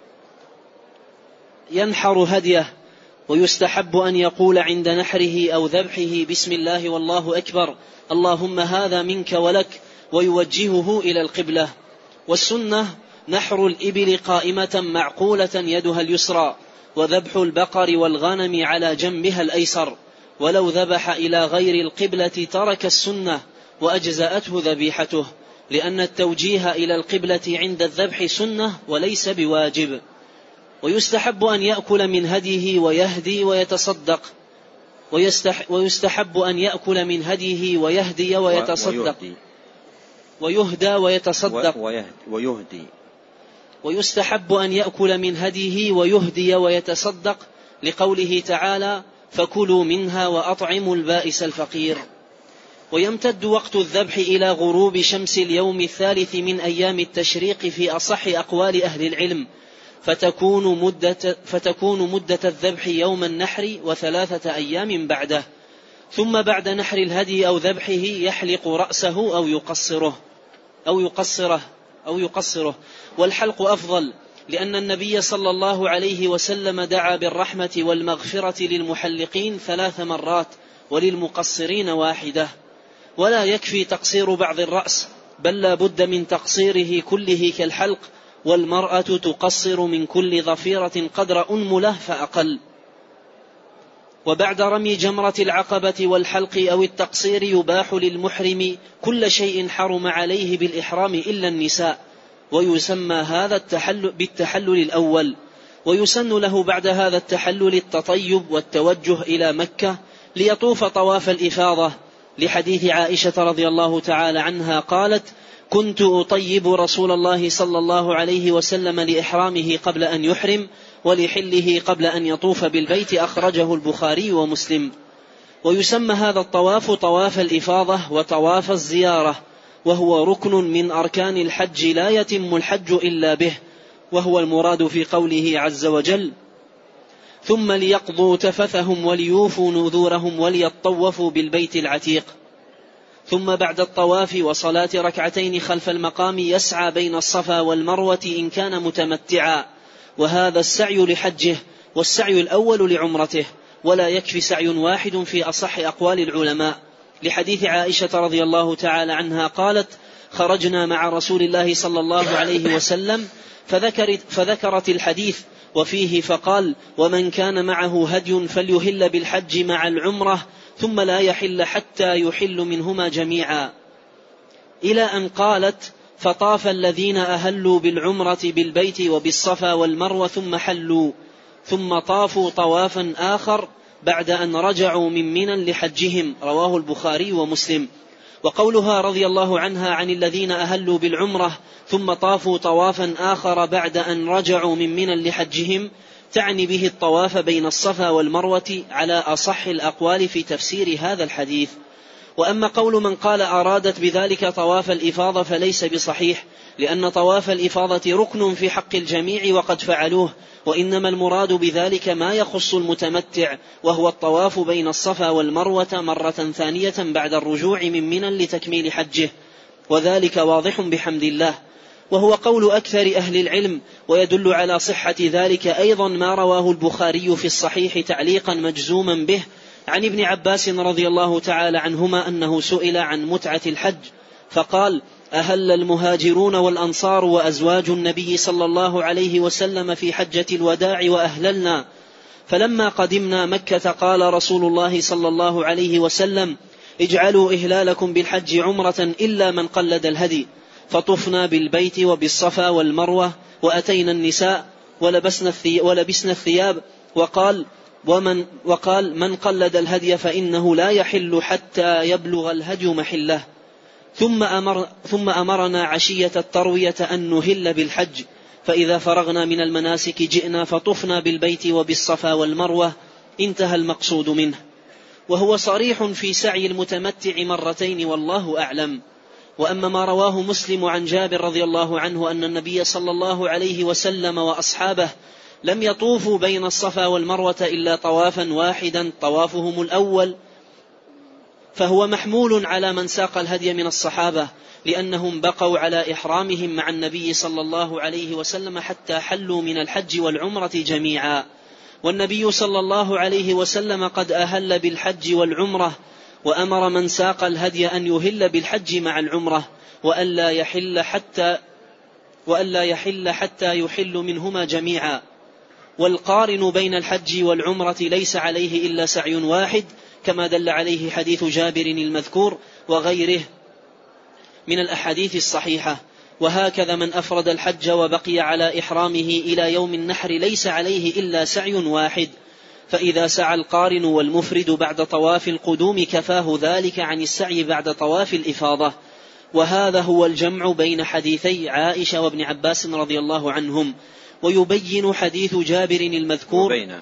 ينحر هديه، ويستحب أن يقول عند نحره أو ذبحه: بسم الله والله أكبر، اللهم هذا منك ولك، ويوجهه إلى القبلة. والسنة نحر الإبل قائمة معقولة يدها اليسرى، وذبح البقر والغنم على جنبها الأيسر. ولو ذبح إلى غير القبلة ترك السنة وأجزأته ذبيحته، لأن التوجيه إلى القبلة عند الذبح سنة وليس بواجب. ويستحب أن يأكل من هديه ويهدي ويتصدق، ويستحب أن يأكل من هديه ويهدي ويتصدق ويهدى ويتصدق ويهدي ويستحب أن يأكل من هديه ويهدي ويتصدق لقوله تعالى فكلوا منها وأطعموا البائس الفقير. ويمتد وقت الذبح إلى غروب شمس اليوم الثالث من أيام التشريق في أصح أقوال أهل العلم، فتكون مدة, فتكون مدة الذبح يوم النحر وثلاثة أيام بعده، ثم بعد نحر الهدي أو ذبحه يحلق رأسه أو يقصره أو يقصره أو يقصره والحلق أفضل، لأن النبي صلى الله عليه وسلم دعا بالرحمة والمغفرة للمحلقين ثلاث مرات وللمقصرين واحدة. ولا يكفي تقصير بعض الرأس، بل لا بد من تقصيره كله كالحلق، والمرأة تقصر من كل ظفيرة قدر أنملة فأقل. وبعد رمي جمرة العقبة والحلق أو التقصير يباح للمحرم كل شيء حرم عليه بالإحرام إلا النساء، ويسمى هذا التحلل بالتحلل الأول. ويسن له بعد هذا التحلل التطيب والتوجه إلى مكة ليطوف طواف الإفاضة، لحديث عائشة رضي الله تعالى عنها قالت كنت أطيب رسول الله صلى الله عليه وسلم لإحرامه قبل أن يحرم ولحله قبل أن يطوف بالبيت، أخرجه البخاري ومسلم. ويسمى هذا الطواف طواف الإفاضة وطواف الزيارة، وهو ركن من أركان الحج لا يتم الحج إلا به، وهو المراد في قوله عز وجل ثم ليقضوا تفثهم وليوفوا نذورهم وليطوفوا بالبيت العتيق. ثم بعد الطواف وصلاة ركعتين خلف المقام يسعى بين الصفا والمروة إن كان متمتعا، وهذا السعي لحجه، والسعي الأول لعمرته، ولا يكفي سعي واحد في أصح أقوال العلماء، لحديث عائشة رضي الله تعالى عنها قالت خرجنا مع رسول الله صلى الله عليه وسلم فذكرت, فذكرت الحديث وفيه فقال ومن كان معه هدي فليهل بالحج مع العمرة ثم لا يحل حتى يحل منهما جميعا، إلى أن قالت فطاف الذين أهلوا بالعمرة بالبيت وبالصفا والمروة ثم حلوا، ثم طافوا طوافا آخر بعد أن رجعوا من منى لحجهم، رواه البخاري ومسلم. وقولها رضي الله عنها عن الذين أهلوا بالعمرة ثم طافوا طوافا آخر بعد أن رجعوا من منى لحجهم تعني به الطواف بين الصفا والمروة على أصح الأقوال في تفسير هذا الحديث. وأما قول من قال أرادت بذلك طواف الإفاضة فليس بصحيح، لأن طواف الإفاضة ركن في حق الجميع وقد فعلوه، وإنما المراد بذلك ما يخص المتمتع، وهو الطواف بين الصفا والمروة مرة ثانية بعد الرجوع من منى لتكميل حجه، وذلك واضح بحمد الله، وهو قول أكثر أهل العلم. ويدل على صحة ذلك أيضا ما رواه البخاري في الصحيح تعليقا مجزوما به عن ابن عباس رضي الله تعالى عنهما أنه سئل عن متعة الحج فقال أهل المهاجرون والأنصار وأزواج النبي صلى الله عليه وسلم في حجة الوداع وأهللنا، فلما قدمنا مكة قال رسول الله صلى الله عليه وسلم اجعلوا إهلالكم بالحج عمرة إلا من قلد الهدي، فطفنا بالبيت وبالصفا والمروة وأتينا النساء ولبسنا الثياب، وقال ومن وقال من قلد الهدي فإنه لا يحل حتى يبلغ الهدي محله. ثم, أمر ثم أمرنا عشية التروية أن نهل بالحج، فإذا فرغنا من المناسك جئنا فطفنا بالبيت وبالصفا والمروة، انتهى المقصود منه. وهو صريح في سعي المتمتع مرتين والله أعلم. وأما ما رواه مسلم عن جابر رضي الله عنه أن النبي صلى الله عليه وسلم وأصحابه لم يطوفوا بين الصفا والمروة إلا طوافا واحدا طوافهم الأول، فهو محمول على من ساق الهدي من الصحابة، لأنهم بقوا على إحرامهم مع النبي صلى الله عليه وسلم حتى حلوا من الحج والعمرة جميعا، والنبي صلى الله عليه وسلم قد أهل بالحج والعمرة، وأمر من ساق الهدي أن يهل بالحج مع العمرة وألا يحل حتى وألا يحل حتى يحل منهما جميعا. والقارن بين الحج والعمرة ليس عليه إلا سعي واحد، كما دل عليه حديث جابر المذكور وغيره من الأحاديث الصحيحة. وهكذا من أفرد الحج وبقي على إحرامه إلى يوم النحر ليس عليه إلا سعي واحد، فإذا سعى القارن والمفرد بعد طواف القدوم كفاه ذلك عن السعي بعد طواف الإفاضة. وهذا هو الجمع بين حديثي عائشة وابن عباس رضي الله عنهم. ويبين حديث جابر المذكور وبين,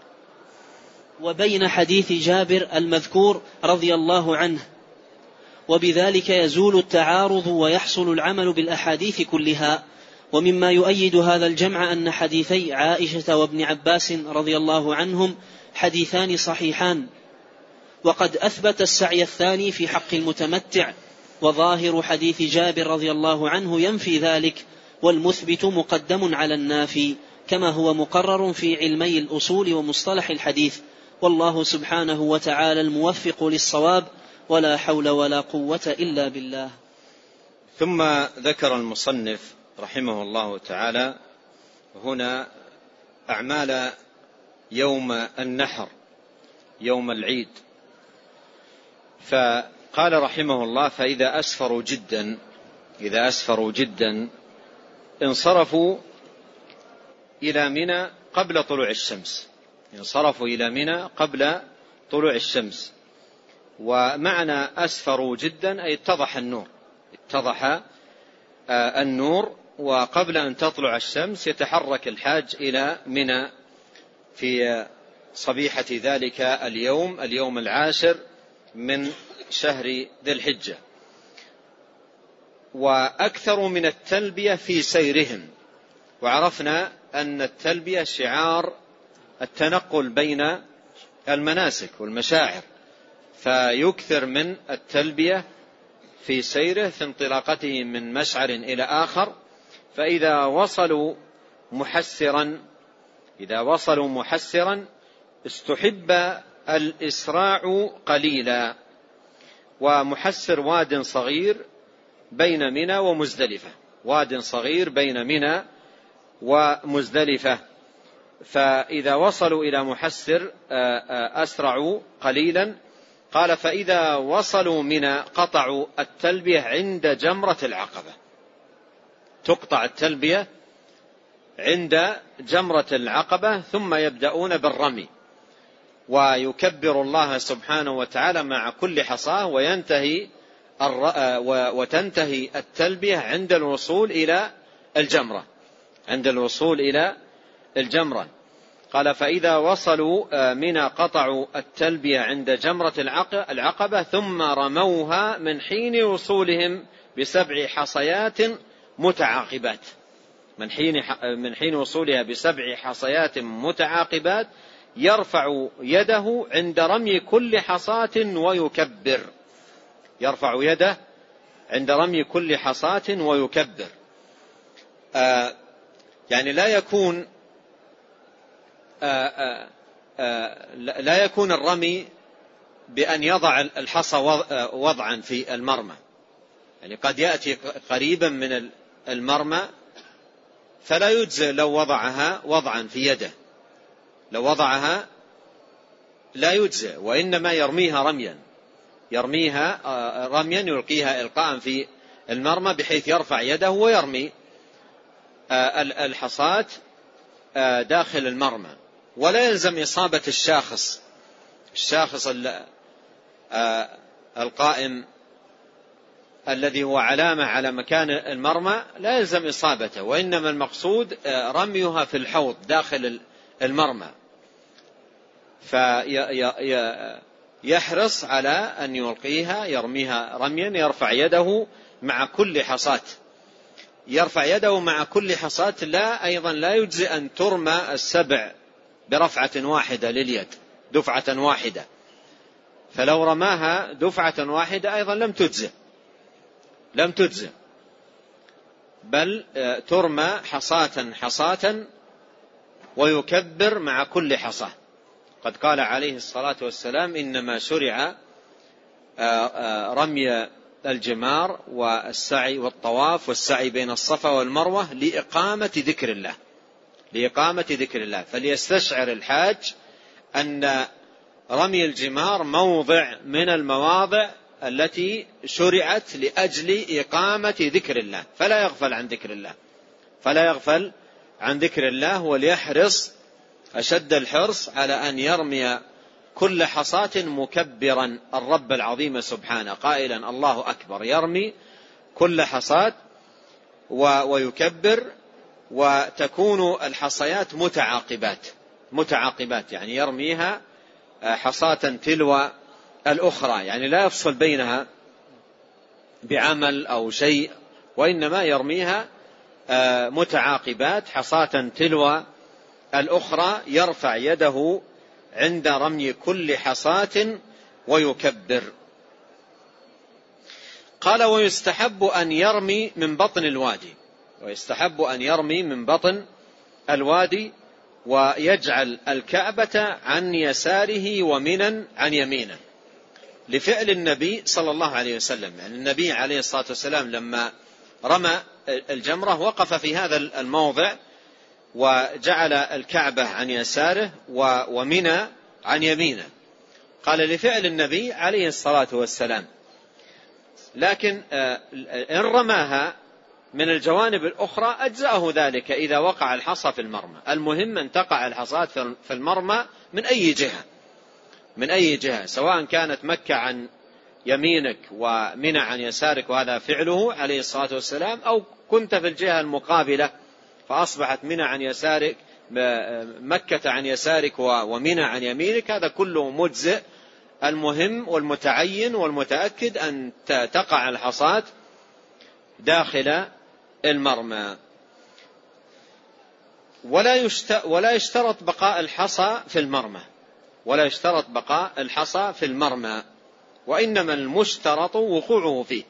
وبين حديث جابر المذكور رضي الله عنه، وبذلك يزول التعارض ويحصل العمل بالأحاديث كلها. ومما يؤيد هذا الجمع أن حديثي عائشة وابن عباس رضي الله عنهم حديثان صحيحان، وقد أثبت السعي الثاني في حق المتمتع، وظاهر حديث جابر رضي الله عنه ينفي ذلك، والمثبت مقدم على النافي، كما هو مقرر في علمي الأصول ومصطلح الحديث. والله سبحانه وتعالى الموفق للصواب، ولا حول ولا قوة إلا بالله. ثم ذكر المصنف رحمه الله تعالى هنا أعمال يوم النحر، يوم العيد. فقال رحمه الله: فإذا أسفروا جدا إذا أسفروا جدا انصرفوا إلى منى قبل طلوع الشمس انصرفوا إلى منى قبل طلوع الشمس. ومعنى أسفروا جدا أي اتضح النور اتضح النور وقبل أن تطلع الشمس يتحرك الحاج إلى منى في صبيحة ذلك اليوم اليوم العاشر من شهر ذي الحجة. وأكثر من التلبية في سيرهم. وعرفنا أن التلبية شعار التنقل بين المناسك والمشاعر، فيكثر من التلبية في سيره في انطلاقته من مشعر إلى آخر. فإذا وصلوا محسرا إذا وصلوا محسرا استحب الإسراع قليلا. ومحسر واد صغير بين منى ومزدلفة واد صغير بين منى ومزدلفة. فإذا وصلوا إلى محسر أسرعوا قليلا. قال: فإذا وصلوا منى قطعوا التلبية عند جمرة العقبة. تقطع التلبية عند جمرة العقبة، ثم يبدأون بالرمي، ويكبر الله سبحانه وتعالى مع كل حصاة، وينتهي وتنتهي التلبية عند الوصول إلى الجمرة عند الوصول إلى الجمرة. قال: فإذا وصلوا منى قطعوا التلبية عند جمرة العقبة، ثم رموها من حين وصولهم بسبع حصيات متعاقبات من حين من حين وصولها بسبع حصيات متعاقبات يرفع يده عند رمي كل حصاة ويكبر يرفع يده عند رمي كل حصاة ويكبر. آه يعني لا يكون آآ آآ لا يكون الرمي بأن يضع الحصى وضعا في المرمى. يعني قد يأتي قريبا من المرمى فلا يجزئ لو وضعها وضعا في يده لو وضعها لا يجزئ، وإنما يرميها رميا يرميها رميا يلقيها إلقاء في المرمى بحيث يرفع يده ويرمي الحصاة داخل المرمى. ولا يلزم إصابة الشاخص الشاخص القائم الذي هو علامة على مكان المرمى، لا يلزم إصابته، وإنما المقصود رميها في الحوض داخل المرمى. فيحرص على أن يلقيها يرميها رميا يرفع يده مع كل حصاة يرفع يده مع كل حصاة. لا أيضا لا يجزي أن ترمى السبع برفعة واحدة لليد دفعة واحدة، فلو رماها دفعة واحدة أيضا لم تجزي لم تجزي بل ترمى حصاة حصاة ويكبر مع كل حصاة. قد قال عليه الصلاة والسلام: إنما شرع رمي الجمار والسعي والطواف والسعي بين الصفا والمروة لإقامة ذكر الله لإقامة ذكر الله فليستشعر الحاج أن رمي الجمار موضع من المواضع التي شرعت لأجل إقامة ذكر الله، فلا يغفل عن ذكر الله فلا يغفل عن ذكر الله وليحرص أشد الحرص على أن يرمي كل حصاة مكبرا الرب العظيم سبحانه قائلا الله أكبر، يرمي كل حصاة ويكبر، وتكون الحصيات متعاقبات متعاقبات يعني يرميها حصاة تلو الأخرى، يعني لا يفصل بينها بعمل أو شيء، وإنما يرميها متعاقبات حصاة تلو الأخرى، يرفع يده عند رمي كل حصاة ويكبر. قال ويستحب أن يرمي من بطن الوادي، ويستحب أن يرمي من بطن الوادي ويجعل الكعبة عن يساره ومنى عن يمينه، لفعل النبي صلى الله عليه وسلم. يعني النبي عليه الصلاة والسلام لما رمى الجمرة وقف في هذا الموضع وجعل الكعبة عن يساره ومنى عن يمينه، قال لفعل النبي عليه الصلاة والسلام. لكن إن رماها من الجوانب الأخرى أجزأه ذلك إذا وقع الحصى في المرمى. المهم أن تقع الحصاة في المرمى من أي جهة من أي جهة سواء كانت مكة عن يمينك ومنى عن يسارك، وهذا فعله عليه الصلاة والسلام، أو كنت في الجهة المقابلة فأصبحت منى عن يسارك مكة عن يسارك ومنى عن يمينك، هذا كله مجزئ. المهم والمتعين والمتأكد أن تقع الحصاة داخل المرمى. ولا يشترط بقاء الحصى في المرمى ولا يشترط بقاء الحصى في المرمى وإنما المشترط وقوعه فيه.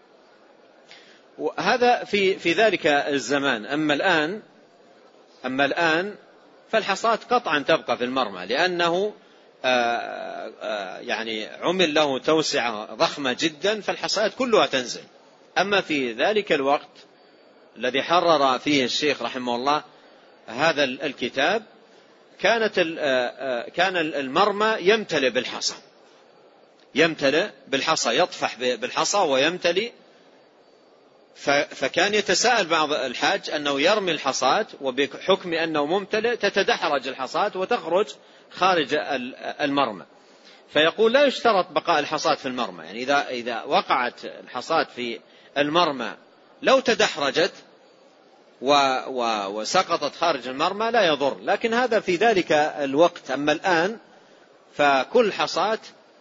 هذا في في ذلك الزمان. أما الآن أما الآن فالحصاة قطعا تبقى في المرمى، لأنه آآ آآ يعني عمل له توسعة ضخمة جدا، فالحصاة كلها تنزل. أما في ذلك الوقت الذي حرر فيه الشيخ رحمه الله هذا الكتاب، كانت كان المرمى يمتلئ بالحصى يمتلئ بالحصى يطفح بالحصى ويمتلئ، فكان يتساءل بعض الحاج أنه يرمي الحصاة، وبحكم أنه ممتلئ تتدحرج الحصاة وتخرج خارج المرمى، فيقول لا يشترط بقاء الحصاة في المرمى. يعني إذا إذا وقعت الحصاة في المرمى لو تدحرجت وسقطت خارج المرمى لا يضر، لكن هذا في ذلك الوقت. أما الآن فكل حصاة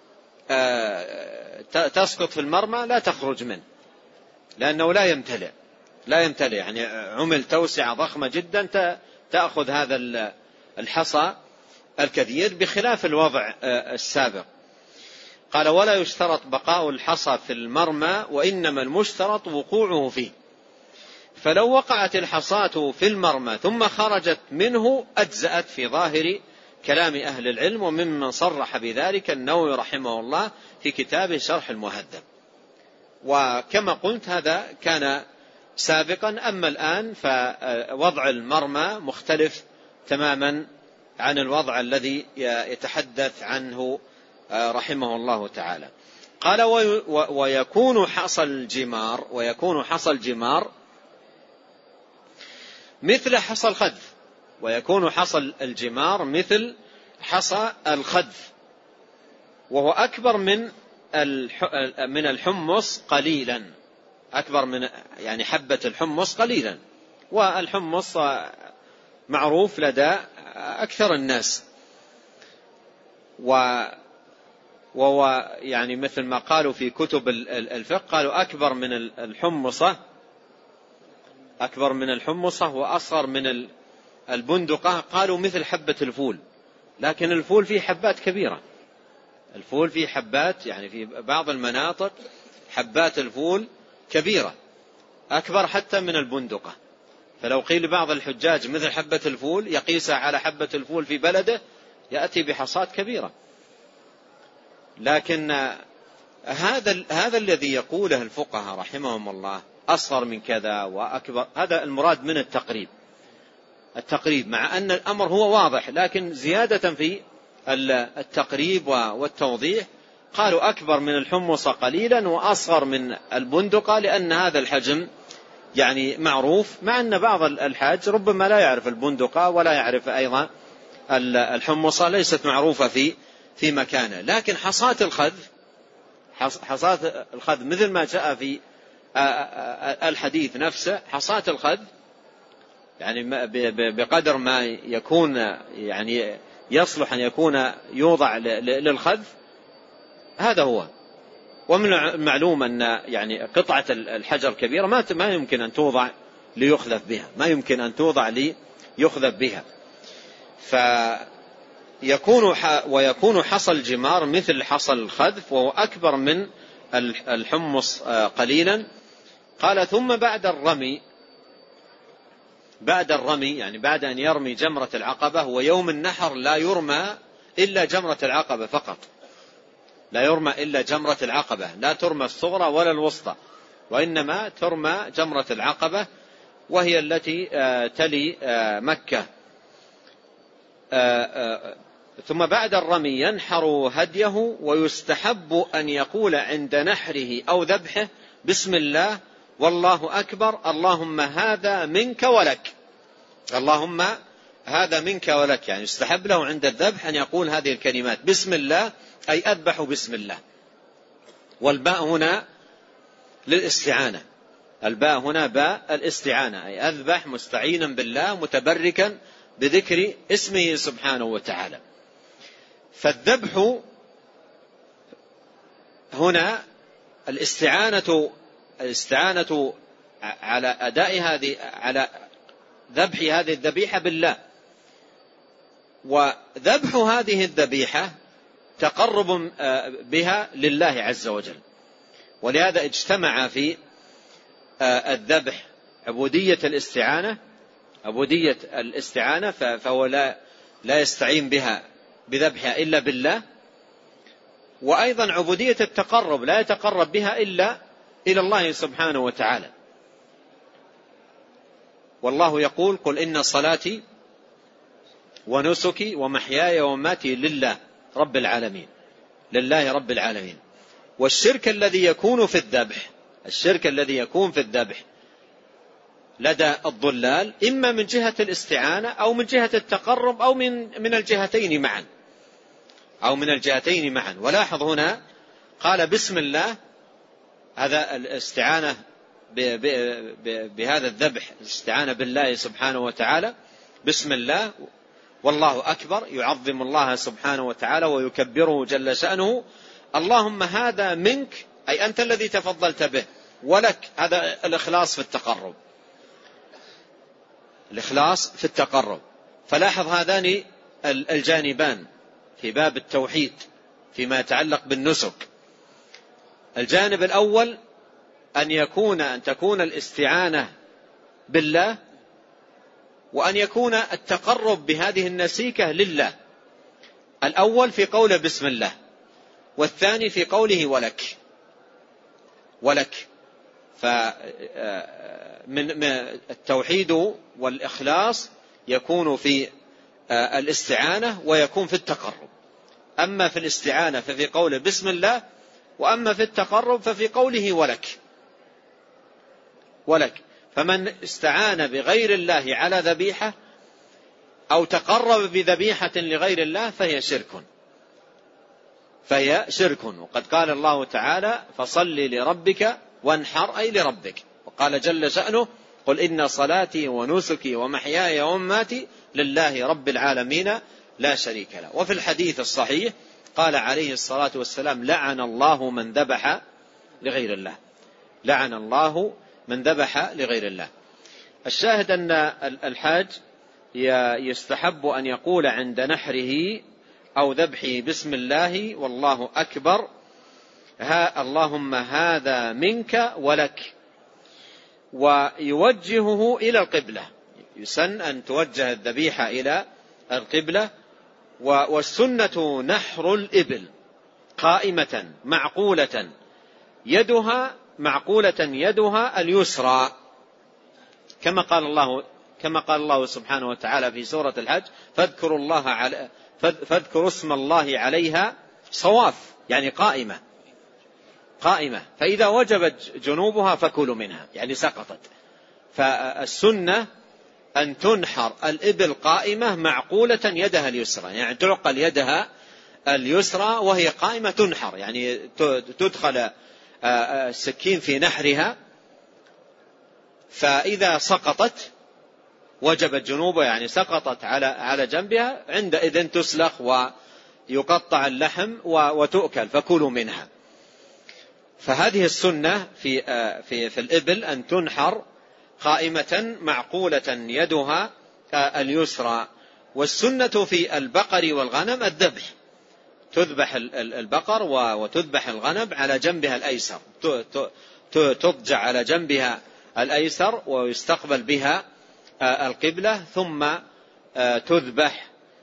تسقط في المرمى لا تخرج منه، لأنه لا يمتلئ لا يمتلئ يعني عمل توسعة ضخمة جدا تأخذ هذا الحصى الكثير، بخلاف الوضع السابق. قال ولا يشترط بقاء الحصى في المرمى وإنما المشترط وقوعه فيه. فلو وقعت الحصاة في المرمى ثم خرجت منه أجزأت في ظاهر كلام أهل العلم، وممن صرح بذلك النووي رحمه الله في كتابه شرح المهذب. وكما قلت هذا كان سابقا. أما الآن فوضع المرمى مختلف تماما عن الوضع الذي يتحدث عنه رحمه الله تعالى. قال ويكون حصى الجمار ويكون حصى الجمار مثل حصى الخذف ويكون حصى الجمار مثل حصى الخذف، وهو أكبر من من الحمص قليلا، أكبر من يعني حبة الحمص قليلا، والحمص معروف لدى أكثر الناس، وهو يعني مثل ما قالوا في كتب الفقه، قالوا أكبر من الحمصة أكبر من الحمصة وأصغر من البندقة، قالوا مثل حبة الفول. لكن الفول فيه حبات كبيرة، الفول فيه حبات يعني في بعض المناطق حبات الفول كبيرة أكبر حتى من البندقة. فلو قيل لبعض الحجاج مثل حبة الفول يقيسها على حبة الفول في بلده يأتي بحصات كبيرة. لكن هذا هذا الذي يقوله الفقهاء رحمهم الله أصغر من كذا وأكبر، هذا المراد من التقريب التقريب مع أن الأمر هو واضح، لكن زيادة في التقريب والتوضيح قالوا أكبر من الحمصة قليلا وأصغر من البندقة، لأن هذا الحجم يعني معروف، مع أن بعض الحاج ربما لا يعرف البندقة ولا يعرف أيضا الحمصة ليست معروفة في في مكانه، لكن حصاة الخذف حصاة الخذف مثل ما جاء في الحديث نفسه، حصاة الخذف يعني بقدر ما يكون يعني يصلح أن يكون يوضع للخذف، هذا هو. ومن المعلوم أن يعني قطعة الحجر كبيرة ما ما يمكن أن توضع ليخذف بها، ما يمكن أن توضع ليخذف بها. فيكون ويكون حصى الجمار مثل حصى الخذف، وهو أكبر من الحمص قليلا. قال ثم بعد الرمي، بعد الرمي يعني بعد أن يرمي جمرة العقبة، ويوم النحر لا يرمى إلا جمرة العقبة فقط، لا يرمى إلا جمرة العقبة، لا ترمى الصغرى ولا الوسطى، وإنما ترمى جمرة العقبة، وهي التي تلي مكة. ثم بعد الرمي ينحر هديه، ويستحب أن يقول عند نحره أو ذبحه بسم الله والله أكبر، اللهم هذا منك ولك، اللهم هذا منك ولك، يعني يستحب له عند الذبح أن يقول هذه الكلمات بسم الله، أي أذبح بسم الله. والباء هنا للاستعانة، الباء هنا باء الاستعانة، أي أذبح مستعينا بالله متبركا بذكر اسمه سبحانه وتعالى. فالذبح هنا الاستعانة الاستعانة على أداء هذه على ذبح هذه الذبيحة بالله، وذبح هذه الذبيحة تقرب بها لله عز وجل. ولهذا اجتمع في الذبح عبودية الاستعانة، عبودية الاستعانة فهو لا لا يستعين بها بذبحها إلا بالله، وأيضا عبودية التقرب لا يتقرب بها إلا إلى الله سبحانه وتعالى. والله يقول قل إن صلاتي ونسكي ومحياي ومماتي لله رب العالمين، لله رب العالمين. والشرك الذي يكون في الذبح، الشرك الذي يكون في الذبح لدى الضلال إما من جهة الاستعانة أو من جهة التقرب أو من من الجهتين معا، أو من الجهتين معا. ولاحظ هنا قال بسم الله، هذا الاستعانة بهذا الذبح الاستعانة بالله سبحانه وتعالى بسم الله والله أكبر، يعظم الله سبحانه وتعالى ويكبره جل شأنه. اللهم هذا منك، أي أنت الذي تفضلت به، ولك، هذا الإخلاص في التقرب، الإخلاص في التقرب. فلاحظ هذان الجانبان في باب التوحيد فيما يتعلق بالنسك. الجانب الأول أن يكون أن تكون الاستعانة بالله، وأن يكون التقرب بهذه النسيكة لله. الأول في قوله بسم الله، والثاني في قوله ولك، ولك. فمن التوحيد والإخلاص يكون في الاستعانة ويكون في التقرب. أما في الاستعانة ففي قوله بسم الله، وأما في التقرب ففي قوله ولك، ولك. فمن استعان بغير الله على ذبيحة أو تقرب بذبيحة لغير الله فهي شرك، فهي شرك. وقد قال الله تعالى فصل لربك وانحر، أي لربك. وقال جل شأنه قل إن صلاتي ونسكي ومحياي ومماتي لله رب العالمين لا شريك له. وفي الحديث الصحيح قال عليه الصلاة والسلام لعن الله من ذبح لغير الله، لعن الله من ذبح لغير الله. الشاهد أن الحاج يستحب أن يقول عند نحره أو ذبحه بسم الله والله أكبر، ها اللهم هذا منك ولك، ويوجهه إلى القبلة. يسن أن توجه الذبيحة إلى القبلة. والسنة نحر الإبل قائمة معقولة يدها معقولة يدها اليسرى، كما قال الله كما قال الله سبحانه وتعالى في سورة الحج فاذكروا الله على فاذكروا اسم الله عليها صواف، يعني قائمة قائمة، فإذا وجبت جنوبها فكلوا منها، يعني سقطت. فالسنة أن تنحر الإبل قائمة معقولة يدها اليسرى، يعني تعقل يدها اليسرى وهي قائمة تنحر، يعني تدخل السكين في نحرها، فإذا سقطت وجبت جنوبها، يعني سقطت على على جنبها، عندئذ تسلخ ويقطع اللحم وتؤكل، فكلوا منها. فهذه السنة في في في الإبل أن تنحر قائمة معقولة يدها اليسرى. والسنة في البقر والغنم الذبح، تذبح البقر وتذبح الغنم على جنبها الأيسر، تضجع على جنبها الأيسر ويستقبل بها القبلة، ثم تذبح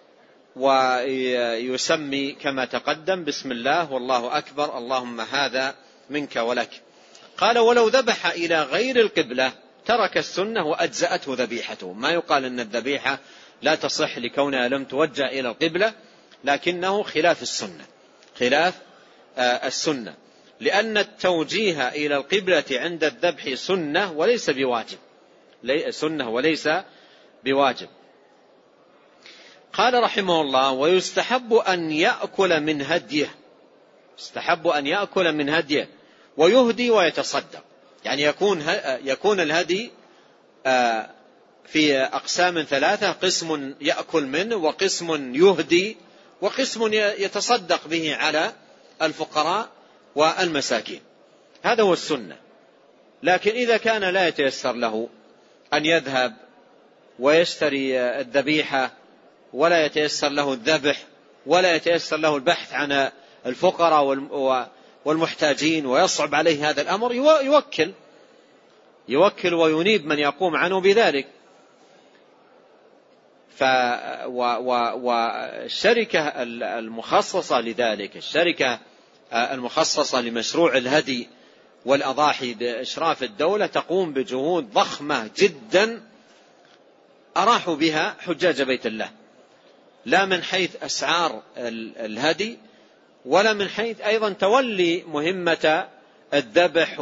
ويسمي كما تقدم بسم الله والله أكبر اللهم هذا منك ولك. قال ولو ذبح إلى غير القبلة ترك السنة وأجزأته ذبيحته. ما يقال أن الذبيحة لا تصح لكونها لم توجه إلى القبلة، لكنه خلاف السنة، خلاف السنة، لأن التوجيه إلى القبلة عند الذبح سنة وليس بواجب، سنة وليس بواجب. قال رحمه الله ويستحب أن يأكل من هديه، يستحب أن يأكل من هديه ويهدي ويتصدق، يعني يكون يكون الهدي في أقسام ثلاثة، قسم يأكل منه وقسم يهدي وقسم يتصدق به على الفقراء والمساكين. هذا هو السنة. لكن إذا كان لا يتيسر له أن يذهب ويشتري الذبيحة، ولا يتيسر له الذبح، ولا يتيسر له البحث عن الفقراء والمحتاجين، ويصعب عليه هذا الأمر، يوكل يوكل وينيب من يقوم عنه بذلك. والشركة المخصصة لذلك، الشركة المخصصة لمشروع الهدي والأضاحي بإشراف الدولة، تقوم بجهود ضخمة جدا أراحوا بها حجاج بيت الله، لا من حيث أسعار الهدي ولا من حيث أيضا تولي مهمة الذبح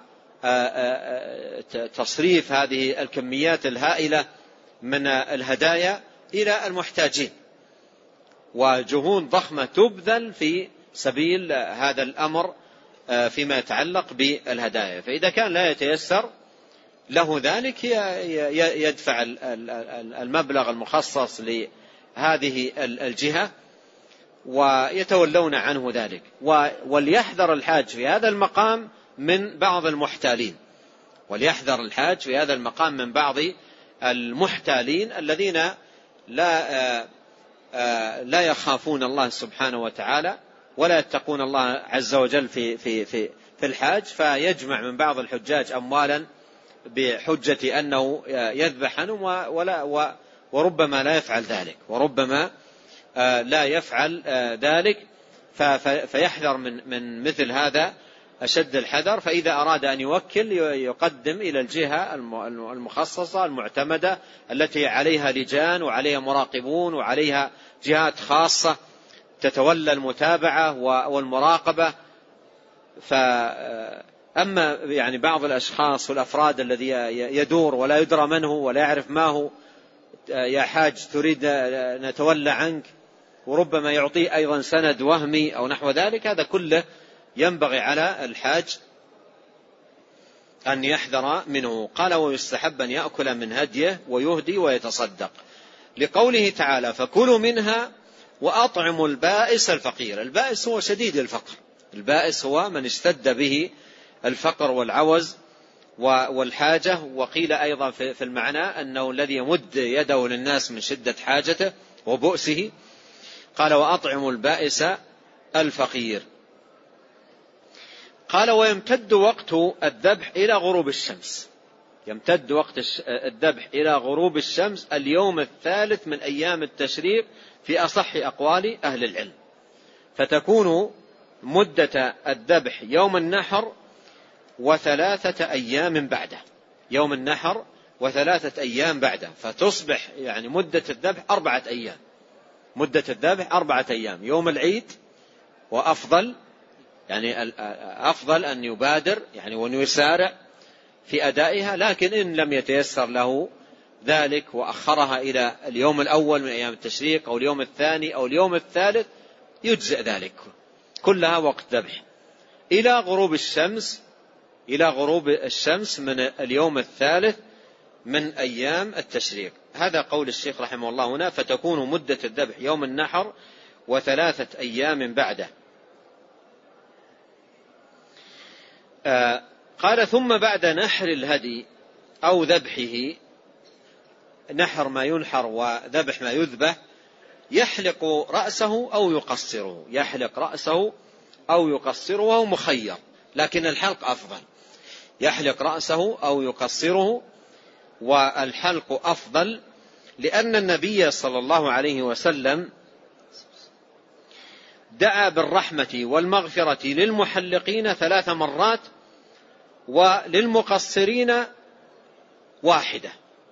وتصريف هذه الكميات الهائلة من الهدايا إلى المحتاجين. وجهود ضخمة تبذل في سبيل هذا الأمر فيما يتعلق بالهدايا. فإذا كان لا يتيسر له ذلك يدفع المبلغ المخصص لهذه الجهة ويتولون عنه ذلك. وليحذر الحاج في هذا المقام من بعض المحتالين، وليحذر الحاج في هذا المقام من بعض المحتالين الذين لا لا يخافون الله سبحانه وتعالى ولا يتقون الله عز وجل في في في في الحاج، فيجمع من بعض الحجاج أموالا بحجة أنه يذبح عنهم، ولا وربما لا يفعل ذلك، وربما لا يفعل ذلك، فيحذر من من مثل هذا أشد الحذر. فإذا أراد أن يوكل يقدم إلى الجهة المخصصة المعتمدة التي عليها لجان وعليها مراقبون وعليها جهات خاصة تتولى المتابعة والمراقبة. فأما يعني بعض الأشخاص والأفراد الذي يدور ولا يدرى من هو ولا يعرف ما هو، يا حاج تريد نتولى عنك، وربما يعطيه أيضا سند وهمي أو نحو ذلك، هذا كله ينبغي على الحاج أن يحذر منه. قال ويستحب أن يأكل من هديه ويهدي ويتصدق، لقوله تعالى فكلوا منها وأطعموا البائس الفقير. البائس هو شديد الفقر، البائس هو من اشتد به الفقر والعوز والحاجة. وقيل أيضا في المعنى أنه الذي يمد يده للناس من شدة حاجته وبؤسه. قال وأطعموا البائس الفقير. قال ويمتد وقت الذبح إلى غروب الشمس، يمتد وقت الذبح إلى غروب الشمس اليوم الثالث من أيام التشريق في أصح أقوال أهل العلم، فتكون مدة الذبح يوم النحر وثلاثة أيام بعده، يوم النحر وثلاثة أيام بعده، فتصبح يعني مدة الذبح أربعة أيام، مدة الذبح أربعة أيام يوم العيد. وأفضل يعني أفضل أن يبادر يعني وأن يسارع في أدائها، لكن إن لم يتيسر له ذلك وأخرها إلى اليوم الأول من أيام التشريق أو اليوم الثاني أو اليوم الثالث يجزئ ذلك، كلها وقت ذبح إلى غروب الشمس، إلى غروب الشمس من اليوم الثالث من أيام التشريق. هذا قول الشيخ رحمه الله هنا، فتكون مدة الذبح يوم النحر وثلاثة أيام بعده. آه قال ثم بعد نحر الهدي أو ذبحه، نحر ما ينحر وذبح ما يذبح، يحلق رأسه أو يقصره، يحلق رأسه أو يقصره، وهو مخير لكن الحلق أفضل، يحلق رأسه أو يقصره والحلق أفضل، لأن النبي صلى الله عليه وسلم دعا بالرحمة والمغفرة للمحلقين ثلاث مرات وللمقصرين واحدة.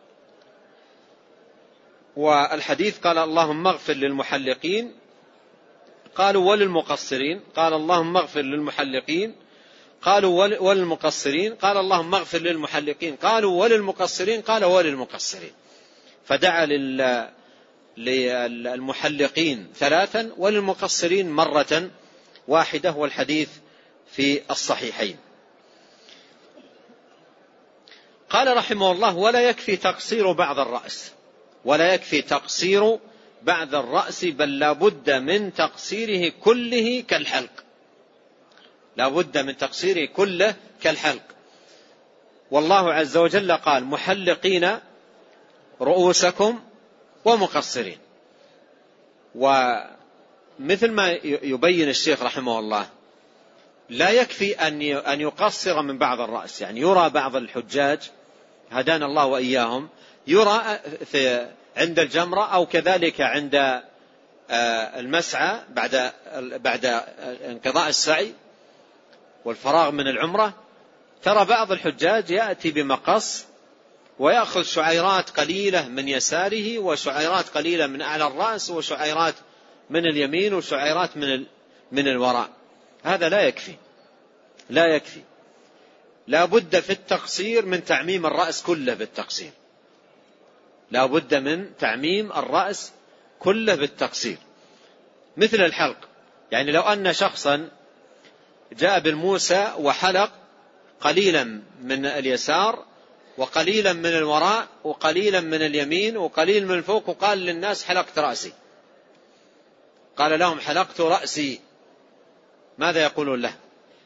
والحديث قال اللهم اغفر للمحلقين، قالوا وللمقصرين، قال اللهم اغفر للمحلقين، قالوا وللمقصرين، قال اللهم اغفر للمحلقين، قالوا وللمقصرين، قال وللمقصرين. فدعا للمحلقين ثلاثا وللمقصرين مرة واحدة، والحديث في الصحيحين. قال رحمه الله ولا يكفي تقصير بعض الرأس، ولا يكفي تقصير بعض الرأس، بل لا بد من تقصيره كله كالحلق، لا بد من تقصيره كله كالحلق. والله عز وجل قال محلقين رؤوسكم ومقصرين. ومثل ما يبين الشيخ رحمه الله لا يكفي أن يقصر من بعض الرأس، يعني يرى بعض الحجاج هدانا الله وإياهم يرى في عند الجمرة أو كذلك عند المسعى بعد بعد انقضاء السعي والفراغ من العمرة، ترى بعض الحجاج يأتي بمقص ويأخذ شعيرات قليلة من يساره وشعيرات قليلة من أعلى الرأس وشعيرات من اليمين وشعيرات من من الوراء. هذا لا يكفي، لا يكفي، لا بد في التقصير من تعميم الرأس كله بالتقصير، لا بد من تعميم الرأس كله بالتقصير. مثل الحلق، يعني لو أن شخصا جاء بالموسى وحلق قليلا من اليسار وقليلا من الوراء وقليلا من اليمين وقليل من الفوق، وقال للناس حلقت رأسي، قال لهم حلقت رأسي، ماذا يقولون له؟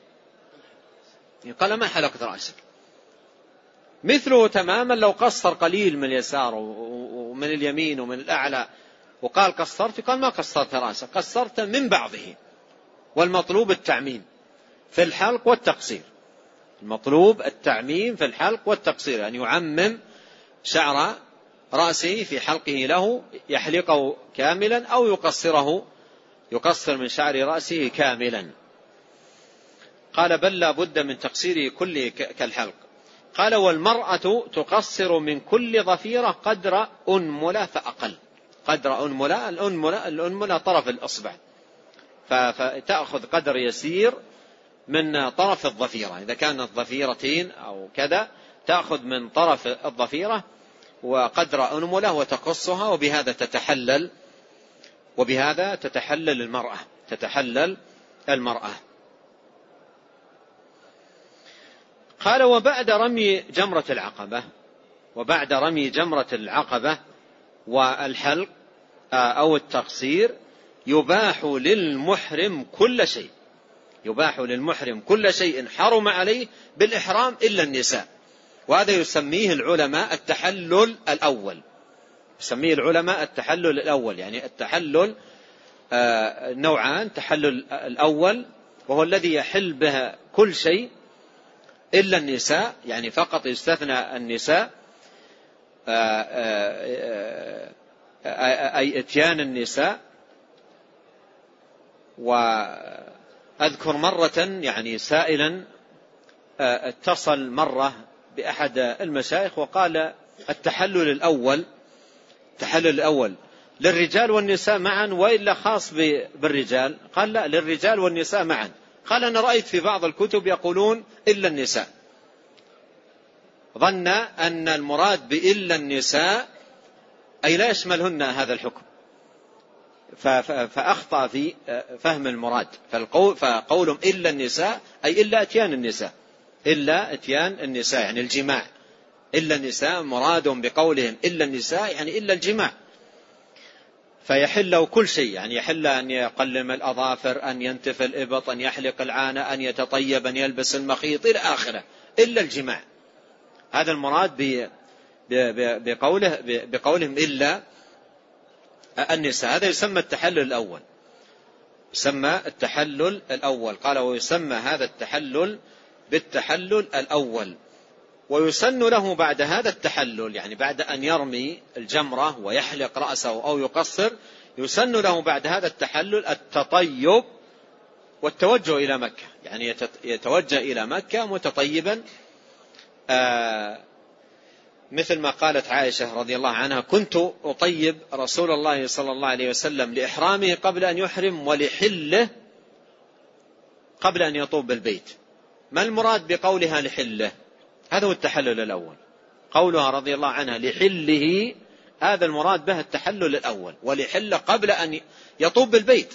قال ما حلقت رأسك. مثله تماما لو قصر قليل من اليسار ومن اليمين ومن الأعلى وقال قصرت، قال ما قصرت رأسك، قصرت من بعضه. والمطلوب التعميم في الحلق والتقصير، المطلوب التعميم في الحلق والتقصير، أن يعمم شعر رأسه في حلقه له، يحلقه كاملا أو يقصره، يقصر من شعر رأسه كاملا. قال بل لا بد من تقصيره كله كالحلق. قال والمرأة تقصر من كل ظفيرة قدر أنملة فأقل، قدر أنملة، الأنملة, الأنملة طرف الأصبع، فتأخذ قدر يسير من طرف الظفيرة، إذا كانت ظفيرتين أو كذا تأخذ من طرف الظفيرة وقدر أنملة وتقصها، وبهذا تتحلل، وبهذا تتحلل المرأة، تتحلل المرأة. قال وبعد رمي جمرة العقبة، وبعد رمي جمرة العقبة والحلق أو التقصير يباح للمحرم كل شيء، يباح للمحرم كل شيء حرم عليه بالإحرام إلا النساء. وهذا يسميه العلماء التحلل الأول، يسميه العلماء التحلل الأول، يعني التحلل نوعان، تحلل الأول وهو الذي يحل به كل شيء إلا النساء، يعني فقط يستثنى النساء، أي اتيان النساء. وأذكر مرة يعني سائلا اتصل مرة بأحد المشايخ وقال التحلل الأول، التحلل الأول للرجال والنساء معا وإلا خاص بالرجال؟ قال لا، للرجال والنساء معا. قال أنا رأيت في بعض الكتب يقولون إلا النساء. ظن أن المراد بإلا النساء أي لا يشملهن هذا الحكم، فأخطأ في فهم المراد. فقولهم إلا النساء أي إلا أتيان النساء، إلا أتيان النساء يعني الجماع. إلا النساء مرادهم بقولهم إلا النساء يعني إلا الجماع، فيحل له كل شيء، يعني يحل أن يقلم الأظافر، أن ينتف الإبط، أن يحلق العانة، أن يتطيب، أن يلبس المخيط إلى آخره إلا الجماع. هذا المراد بقوله بقولهم إلا النساء. هذا يسمى التحلل الأول، يسمى التحلل الأول. قال ويسمى هذا التحلل بالتحلل الأول. ويسن له بعد هذا التحلل، يعني بعد أن يرمي الجمرة ويحلق رأسه أو يقصر، يسن له بعد هذا التحلل التطيب والتوجه إلى مكة، يعني يتوجه إلى مكة متطيبا، آه مثل ما قالت عائشة رضي الله عنها: كنت أطيب رسول الله صلى الله عليه وسلم لإحرامه قبل أن يحرم ولحله قبل أن يطوب بالبيت. ما المراد بقولها لحله؟ هذا هو التحلل الأول. قولها رضي الله عنها لحله، هذا المراد به التحلل الأول، ولحله قبل أن يطوب بالبيت.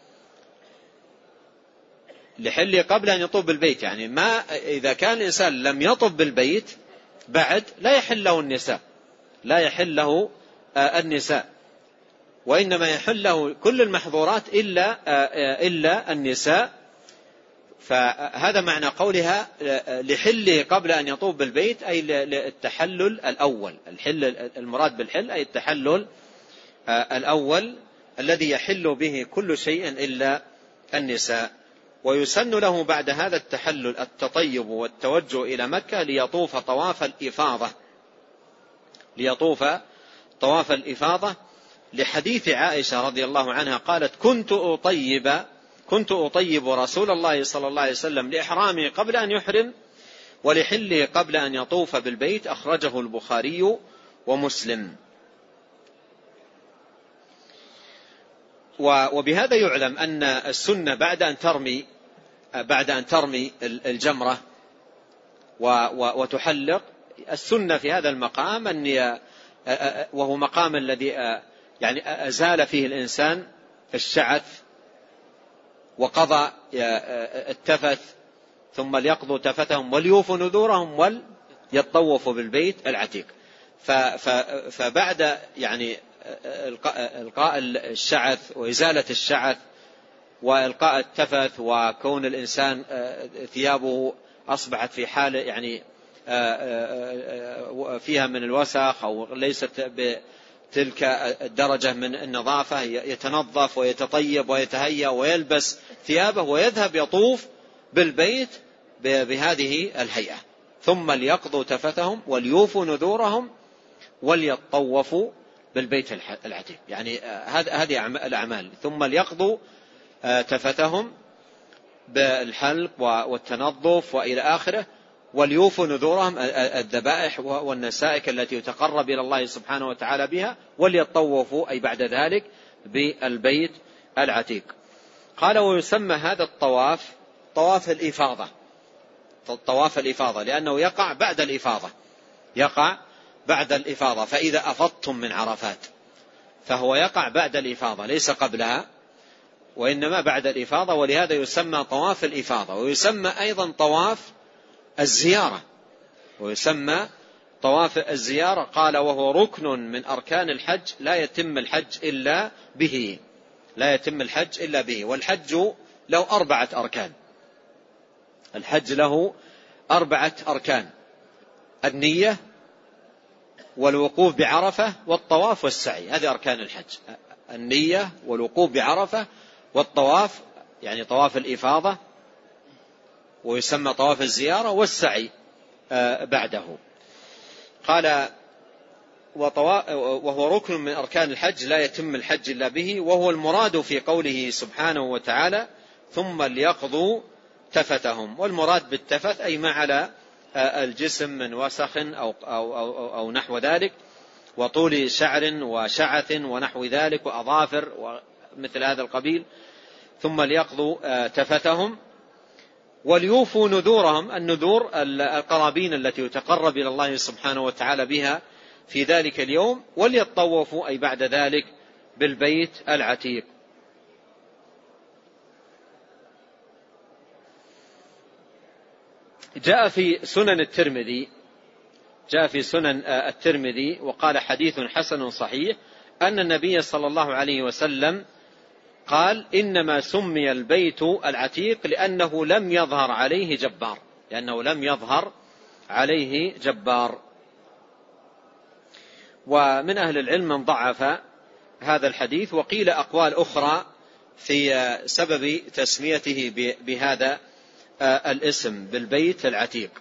لحله قبل أن يطوب بالبيت، يعني ما إذا كان الإنسان لم يطوب بالبيت بعد لا يحل له النساء، لا يحل له النساء، وإنما يحل له كل المحظورات إلا إلا النساء. فهذا معنى قولها لحله قبل أن يطوب بالبيت، أي للتحلل الأول. الحل المراد بالحل أي التحلل الأول الذي يحل به كل شيء إلا النساء. ويسن له بعد هذا التحلل التطيب والتوجه إلى مكة ليطوف طواف الإفاضة، ليطوف طواف الإفاضة لحديث عائشة رضي الله عنها قالت: كنت أطيب كنت أطيب رسول الله صلى الله عليه وسلم لإحرامه قبل أن يحرم ولحله قبل أن يطوف بالبيت. أخرجه البخاري ومسلم. وبهذا يعلم أن السنة بعد أن ترمي بعد أن ترمي الجمرة وتحلق، السنة في هذا المقام أن وهو مقام الذي يعني أزال فيه الإنسان الشعث وقضى التفث، ثم ليقضوا تفثهم وليوفوا نذورهم وليطوفوا بالبيت العتيق. فبعد يعني إلقاء الشعث وإزالة الشعث وإلقاء التفث وكون الإنسان ثيابه أصبحت في حال يعني فيها من الوسخ أو ليست بتلك الدرجة من النظافة، يتنظف ويتطيب ويتهيأ ويلبس ثيابه ويذهب يطوف بالبيت بهذه الهيئة. ثم ليقضوا تفثهم وليوفوا نذورهم وليطوفوا بالبيت العتيق، يعني هذه الأعمال. ثم ليقضوا تفثهم بالحلق والتنظف وإلى آخره، وليوفوا نذورهم الذبائح والنسائك التي يتقرب إلى الله سبحانه وتعالى بها، وليطوفوا أي بعد ذلك بالبيت العتيق. قال ويسمى هذا الطواف طواف الإفاضة، طواف الإفاضة لأنه يقع بعد الإفاضة، يقع بعد الإفاضة. فإذا أفضتم من عرفات فهو يقع بعد الإفاضة ليس قبلها، وإنما بعد الإفاضة، ولهذا يسمى طواف الإفاضة. ويسمى أيضا طواف الزيارة، ويسمى طواف الزيارة. قال وهو ركن من أركان الحج لا يتم الحج إلا به، لا يتم الحج إلا به. والحج له أربعة أركان، الحج له أربعة أركان: النية والوقوف بعرفة والطواف والسعي، هذه أركان الحج: النية والوقوف بعرفة والطواف يعني طواف الإفاضة، ويسمى طواف الزيارة، والسعي بعده. قال وهو ركن من أركان الحج لا يتم الحج إلا به، وهو المراد في قوله سبحانه وتعالى ثم ليقضوا تفثهم. والمراد بالتفث أي ما على الجسم من وسخ أو, أو, أو, أو نحو ذلك، وطول شعر وشعث ونحو ذلك وأظافر ومثل هذا القبيل. ثم ليقضوا تفثهم وليوفوا نذورهم، النذور القرابين التي يتقرب إلى الله سبحانه وتعالى بها في ذلك اليوم، وليطوفوا أي بعد ذلك بالبيت العتيق. جاء في سنن الترمذي جاء في سنن الترمذي وقال حديث حسن صحيح أن النبي صلى الله عليه وسلم قال: إنما سمي البيت العتيق لأنه لم يظهر عليه جبار لأنه لم يظهر عليه جبار. ومن أهل العلم من ضعف هذا الحديث، وقيل أقوال أخرى في سبب تسميته بهذا الاسم بالبيت العتيق.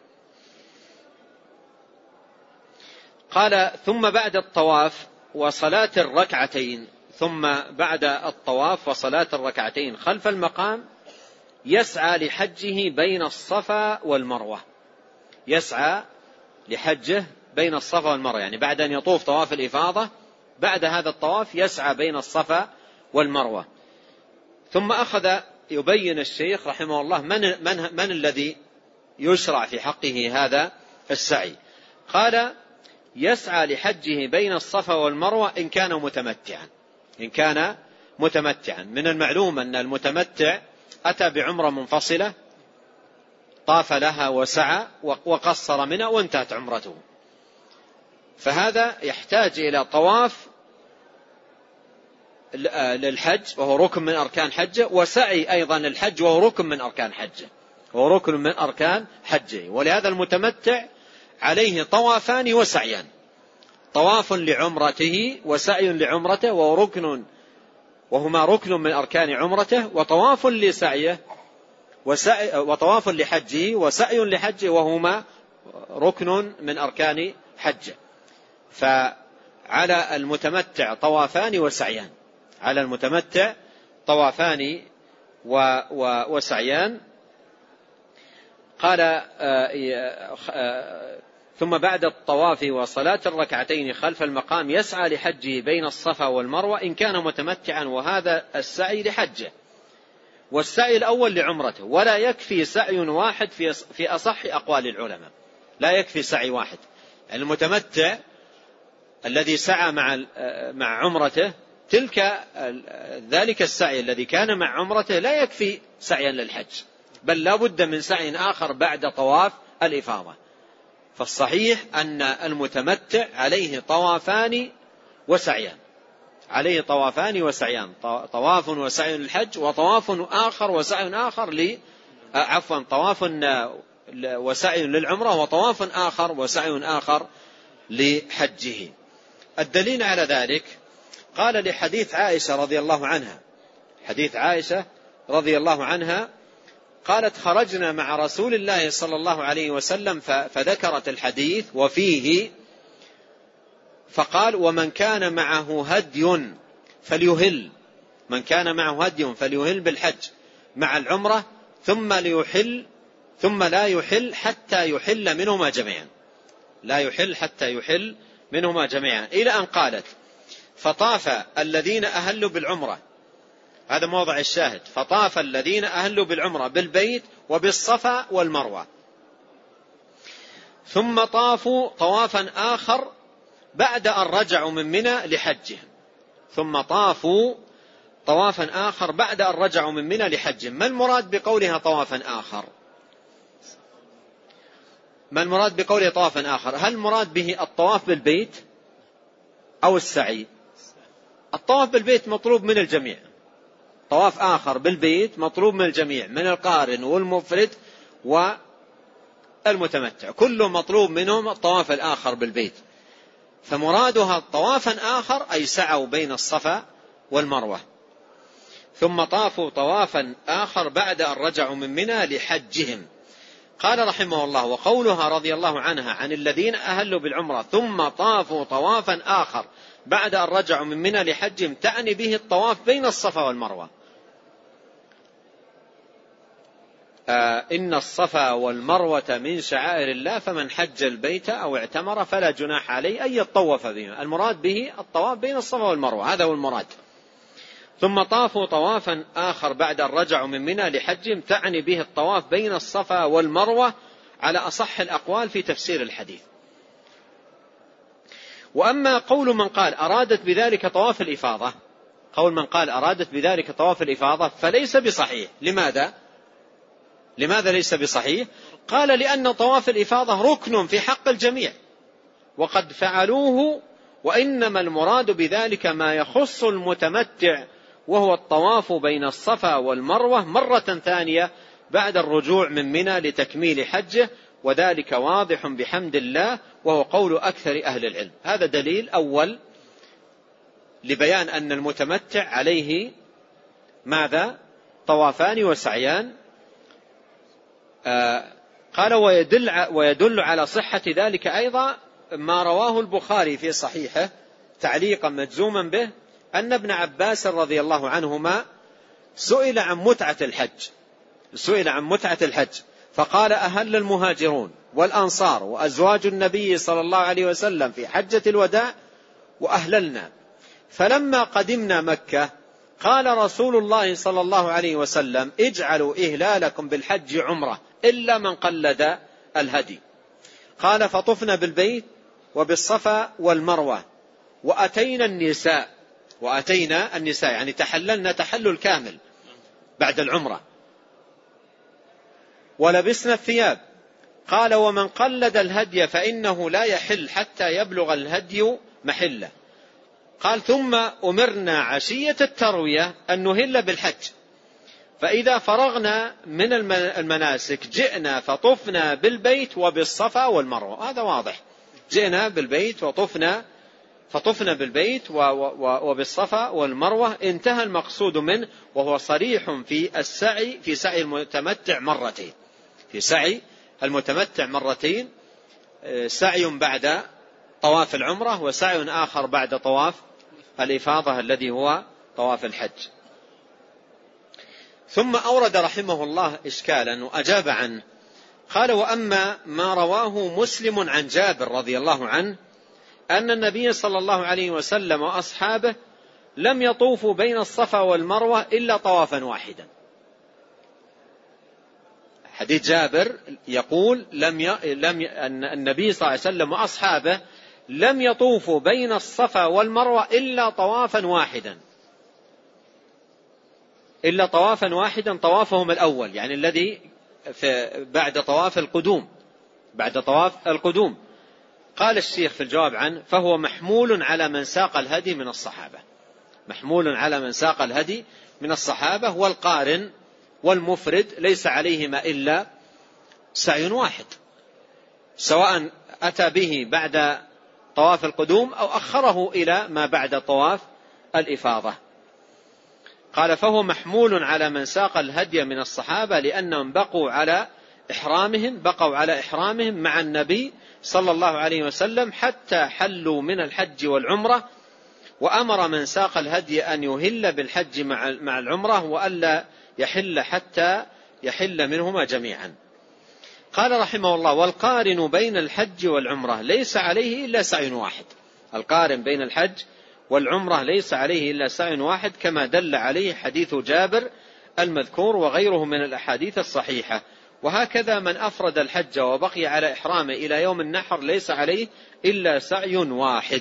قال: ثم بعد الطواف وصلاة الركعتين ثم بعد الطواف وصلاة الركعتين خلف المقام يسعى لحجه بين الصفا والمروة. يسعى لحجه بين الصفا والمروة، يعني بعد أن يطوف طواف الإفاضة، بعد هذا الطواف يسعى بين الصفا والمروة. ثم أخذ يبين الشيخ رحمه الله من, من, من الذي يشرع في حقه هذا السعي. قال: يسعى لحجه بين الصفا والمروة إن كان متمتعا إن كان متمتعا من المعلوم أن المتمتع أتى بعمرة منفصلة، طاف لها وسعى وقصر منها وانتهت عمرته، فهذا يحتاج إلى طواف للحج وهو ركن من أركان حجه، وسعي أيضا الحج وهو ركن من أركان حجه وهو ركن من أركان حجه. ولهذا المتمتع عليه طوافان وسعيان: طواف لعمرته وسعي لعمرته وهو ركن وهما ركن من أركان عمرته، وطواف لسعيه وسعي وطواف لحجه وسعي لحجه وهما ركن من أركان حجه. فعلى المتمتع طوافان وسعيان على المتمتع طوافان وسعيان. قال: ثم بعد الطواف وصلاة الركعتين خلف المقام يسعى لحجه بين الصفا والمروة إن كان متمتعا، وهذا السعي لحجه، والسعي الأول لعمرته. ولا يكفي سعي واحد في أصح أقوال العلماء، لا يكفي سعي واحد. المتمتع الذي سعى مع مع عمرته، تلك ذلك السعي الذي كان مع عمرته لا يكفي سعيا للحج، بل لا بد من سعي آخر بعد طواف الإفاضة. فالصحيح أن المتمتع عليه طوافان وسعيان عليه طوافان وسعيان طواف وسعي للحج، وطواف آخر وسعي آخر ل عفوا طواف وسعي للعمرة، وطواف آخر وسعي آخر لحجه. الدليل على ذلك قال لحديث عائشة رضي الله عنها حديث عائشة رضي الله عنها قالت: خرجنا مع رسول الله صلى الله عليه وسلم، فذكرت الحديث وفيه فقال: ومن كان معه هدي فليهل من كان معه هدي فليهل بالحج مع العمرة ثم ليحل ثم لا يحل حتى يحل منهما جميعا لا يحل حتى يحل منهما جميعا إلى أن قالت: فطاف الذين أهلوا بالعمرة. هذا موضع الشاهد: فطاف الذين أهلوا بالعمرة بالبيت وبالصفا والمروة، ثم طافوا طوافا آخر بعد أن رجعوا من منى لحجهم ثم طافوا طوافا آخر بعد أن رجعوا من منى لحجهم. ما المراد بقولها طوافا آخر؟ ما المراد بقولها طوافا آخر؟ هل المراد به الطواف بالبيت أو السعي؟ الطواف بالبيت مطلوب من الجميع، طواف آخر بالبيت مطلوب من الجميع، من القارن والمفرد والمتمتع، كله مطلوب منهم الطواف الآخر بالبيت. فمرادها طوافا آخر أي سعوا بين الصفا والمروة، ثم طافوا طوافا آخر بعد أن رجعوا من منى لحجهم. قال رحمه الله: وقولها رضي الله عنها عن الذين أهلوا بالعمرة ثم طافوا طوافا آخر بعد أن رجعوا من منى لحجهم تعني به الطواف بين الصفا والمروة. آه إن الصفا والمروة من شعائر الله فمن حج البيت أو اعتمر فلا جناح عليه أن يطوف بهما. المراد به الطواف بين الصفا والمروة، هذا هو المراد. ثم طافوا طوافا آخر بعد أن رجعوا من منى لحجهم، تعني به الطواف بين الصفا والمروة على أصح الأقوال في تفسير الحديث. وأما قول من قال أرادت بذلك طواف الإفاضة، قول من قال أرادت بذلك طواف الإفاضة فليس بصحيح. لماذا؟ لماذا ليس بصحيح؟ قال لأن طواف الإفاضة ركن في حق الجميع وقد فعلوه، وإنما المراد بذلك ما يخص المتمتع وهو الطواف بين الصفا والمروة مرة ثانية بعد الرجوع من منى لتكميل حجه، وذلك واضح بحمد الله، وهو قول أكثر أهل العلم. هذا دليل أول لبيان أن المتمتع عليه ماذا؟ طوافان وسعيان. آه قال ويدل, ويدل على صحة ذلك أيضا ما رواه البخاري في صحيحه تعليقا مجزوما به أن ابن عباس رضي الله عنهما سئل عن متعة الحج سئل عن متعة الحج فقال أهل المهاجرون والأنصار وأزواج النبي صلى الله عليه وسلم في حجة الوداع وأهللنا، فلما قدمنا مكة قال رسول الله صلى الله عليه وسلم اجعلوا إهلالكم بالحج عمرة إلا من قلد الهدي. قال فطفنا بالبيت وبالصفا والمروة وأتينا النساء وأتينا النساء يعني تحللنا تحلل كامل بعد العمرة ولبسنا الثياب. قال ومن قلد الهدي فإنه لا يحل حتى يبلغ الهدي محله. قال ثم أمرنا عشية التروية أن نهل بالحج، فإذا فرغنا من المناسك جئنا فطفنا بالبيت وبالصفا والمروة. هذا واضح، جئنا بالبيت وطفنا فطفنا بالبيت وبالصفا والمروة، انتهى المقصود منه، وهو صريح في السعي في سعي المتمتع مرتين في سعي المتمتع مرتين سعي بعد طواف العمرة وسعي آخر بعد طواف الإفاضة الذي هو طواف الحج. ثم أورد رحمه الله إشكالا وأجاب عنه، قال وأما ما رواه مسلم عن جابر رضي الله عنه أن النبي صلى الله عليه وسلم وأصحابه لم يطوفوا بين الصفا والمروة إلا طوافا واحدا. حديث جابر يقول لم ي... لم ي... أن النبي صلى الله عليه وسلم وأصحابه لم يطوفوا بين الصفا والمروة إلا طوافا واحدا إلا طوافا واحدا طوافهم الأول، يعني الذي في بعد طواف القدوم بعد طواف القدوم. قال الشيخ في الجواب عنه فهو محمول على من ساق الهدي من الصحابة محمول على من ساق الهدي من الصحابة والقارن والمفرد ليس عليهما إلا سعي واحد، سواء أتى به بعد طواف القدوم أو أخره إلى ما بعد طواف الإفاضة. قال فهو محمول على من ساق الهدي من الصحابة لأنهم بقوا على إحرامهم بقوا على إحرامهم مع النبي صلى الله عليه وسلم حتى حلوا من الحج والعمرة، وأمر من ساق الهدي أن يهل بالحج مع العمرة وألا يحل حتى يحل منهما جميعا. قال رحمه الله والقارن بين الحج والعمرة ليس عليه إلا سعي واحد القارن بين الحج والعمرة ليس عليه إلا سعي واحد كما دل عليه حديث جابر المذكور وغيره من الأحاديث الصحيحة. وهكذا من أفرد الحج وبقي على إحرامه إلى يوم النحر ليس عليه إلا سعي واحد.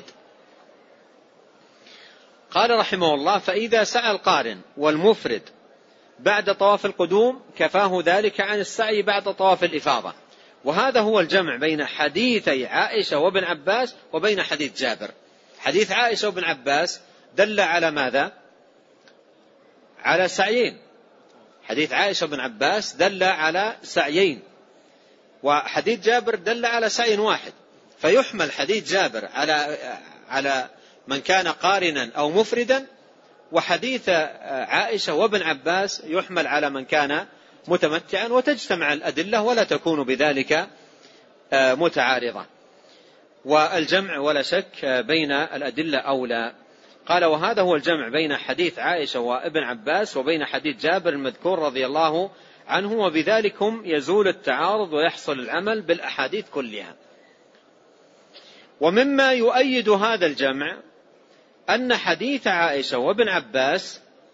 قال رحمه الله فإذا سعى القارن والمفرد بعد طواف القدوم كفاه ذلك عن السعي بعد طواف الإفاضة، وهذا هو الجمع بين حديثي عائشة وابن عباس وبين حديث جابر. حديث عائشة وابن عباس دل على ماذا؟ على سعيين. حديث عائشة وابن عباس دل على سعيين، وحديث جابر دل على سعي واحد، فيحمل حديث جابر على على من كان قارنا أو مفردا، وحديث عائشة وابن عباس يحمل على من كان متمتعا، وتجتمع الأدلة ولا تكون بذلك متعارضة، والجمع ولا شك بين الأدلة أولى. قال وهذا هو الجمع بين حديث عائشة وابن عباس وبين حديث جابر المذكور رضي الله عنه، وبذلك يزول التعارض ويحصل العمل بالأحاديث كلها. ومما يؤيد هذا الجمع أن حديث عائشة وابن عباس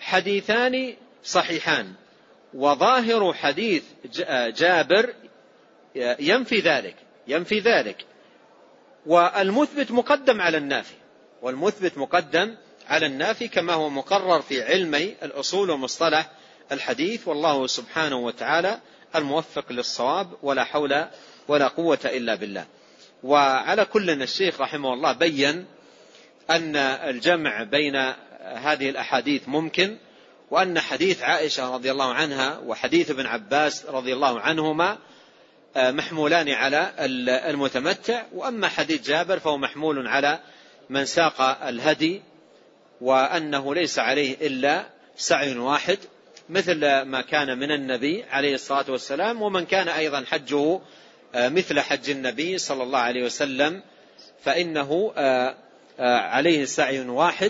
حديثان صحيحان، وظاهر حديث جابر ينفي ذلك ينفي ذلك والمثبت مقدم على النافي والمثبت مقدم على النافي كما هو مقرر في علمي الأصول ومصطلح الحديث، والله سبحانه وتعالى الموفق للصواب، ولا حول ولا قوة إلا بالله. وعلى كل الشيخ رحمه الله بيّن أن الجمع بين هذه الأحاديث ممكن، وأن حديث عائشة رضي الله عنها وحديث ابن عباس رضي الله عنهما محمولان على المتمتع، وأما حديث جابر فهو محمول على من ساق الهدي، وأنه ليس عليه إلا سعي واحد مثل ما كان من النبي عليه الصلاة والسلام، ومن كان أيضا حجه مثل حج النبي صلى الله عليه وسلم فإنه عليه سعي واحد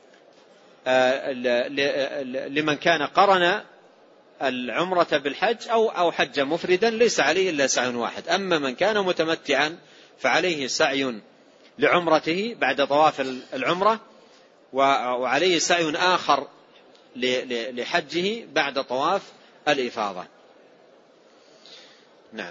لمن كان قرن العمرة بالحج أو أو حج مفردا ليس عليه إلا سعي واحد. أما من كان متمتعا فعليه سعي لعمرته بعد طواف العمرة، وعليه سعي آخر لحجه بعد طواف الإفاضة. نعم.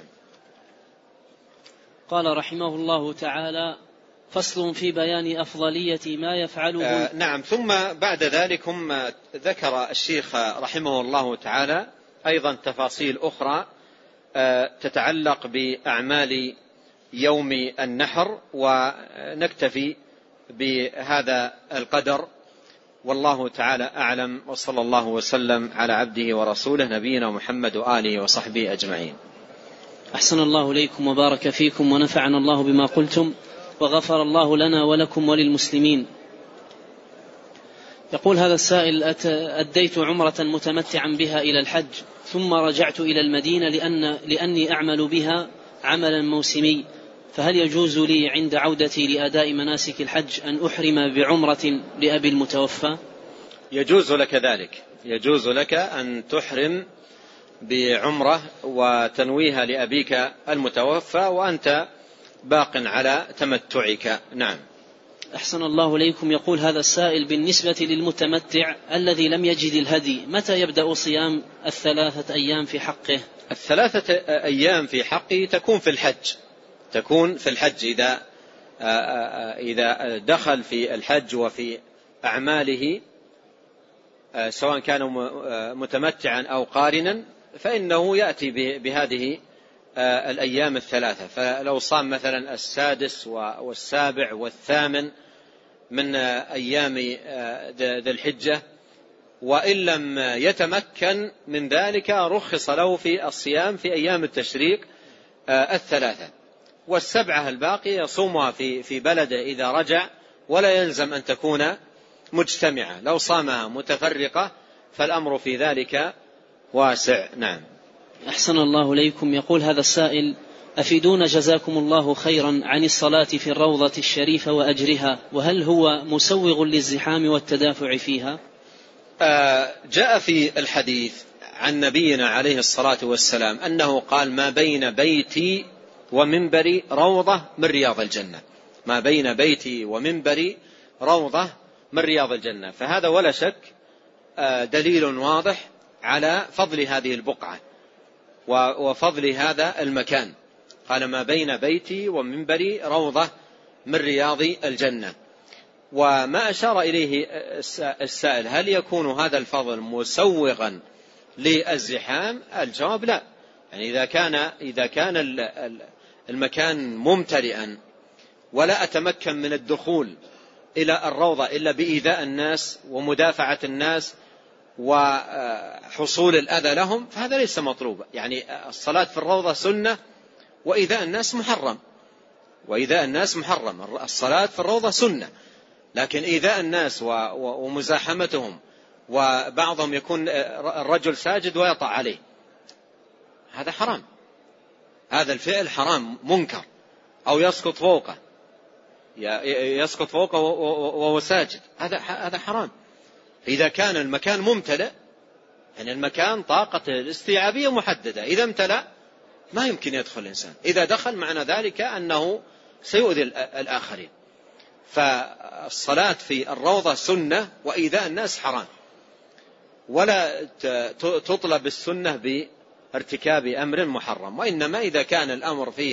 قال رحمه الله تعالى: فصل في بيان أفضلية ما يفعله. آه نعم. ثم بعد ذلك هم ذكر الشيخ رحمه الله تعالى أيضا تفاصيل أخرى آه تتعلق بأعمال يوم النحر، ونكتفي بهذا القدر، والله تعالى أعلم، وصلى الله وسلم على عبده ورسوله نبينا محمد وآله وصحبه أجمعين. أحسن الله إليكم وبارك فيكم ونفعنا الله بما قلتم، وغفر الله لنا ولكم وللمسلمين. يقول هذا السائل: أديت عمرة متمتعا بها إلى الحج، ثم رجعت إلى المدينة لأن لأني أعمل بها عملا موسمي، فهل يجوز لي عند عودتي لأداء مناسك الحج أن أحرم بعمرة لأبي المتوفى؟ يجوز لك ذلك، يجوز لك أن تحرم بعمرة وتنويها لأبيك المتوفى وأنت باق على تمتعك. نعم. أحسن الله إليكم. يقول هذا السائل: بالنسبة للمتمتع الذي لم يجد الهدي، متى يبدأ صيام الثلاثة أيام في حقه؟ الثلاثة أيام في حقه تكون في الحج، تكون في الحج إذا إذا دخل في الحج وفي أعماله سواء كان متمتعا أو قارنا، فإنه يأتي بهذه الأيام الثلاثة. فلو صام مثلا السادس والسابع والثامن من أيام ذي الحجة وإن لم يتمكن من ذلك رخص له في الصيام في أيام التشريق الثلاثة، والسبعة الباقية يصومها في في بلده إذا رجع، ولا يلزم أن تكون مجتمعة. لو صامها متفرقة فالأمر في ذلك واسع. نعم. أحسن الله إليكم. يقول هذا السائل: أفيدونا جزاكم الله خيرا عن الصلاة في الروضة الشريفة وأجرها، وهل هو مسوغ للزحام والتدافع فيها؟ آه جاء في الحديث عن نبينا عليه الصلاة والسلام أنه قال: ما بين بيتي ومنبري روضة من رياض الجنة، ما بين بيتي ومنبري روضة من رياض الجنة. فهذا ولا شك آه دليل واضح على فضل هذه البقعة وفضل هذا المكان. قال: ما بين بيتي ومنبري روضة من رياض الجنة. وما أشار إليه السائل: هل يكون هذا الفضل مسوغا للزحام؟ الجواب لا. يعني إذا كان إذا كان المكان ممتلئا ولا أتمكن من الدخول إلى الروضة إلا بإيذاء الناس ومدافعة الناس وحصول الأذى لهم، فهذا ليس مطلوبا. يعني الصلاة في الروضة سنة، وإيذاء الناس محرم، وإيذاء الناس محرم. الصلاة في الروضة سنة، لكن إيذاء الناس ومزاحمتهم، وبعضهم يكون الرجل ساجد ويطع عليه، هذا حرام، هذا الفعل حرام منكر. أو يسقط فوقه يسقط فوقه وهو ساجد، هذا هذا حرام. إذا كان المكان ممتلئ، يعني المكان طاقة الاستيعابية محددة، إذا امتلأ ما يمكن يدخل الإنسان، إذا دخل معنى ذلك أنه سيؤذي الآخرين. فالصلاة في الروضة سنة، وإيذاء الناس حرام. ولا تطلب السنة بارتكاب أمر محرم، وإنما إذا كان الأمر فيه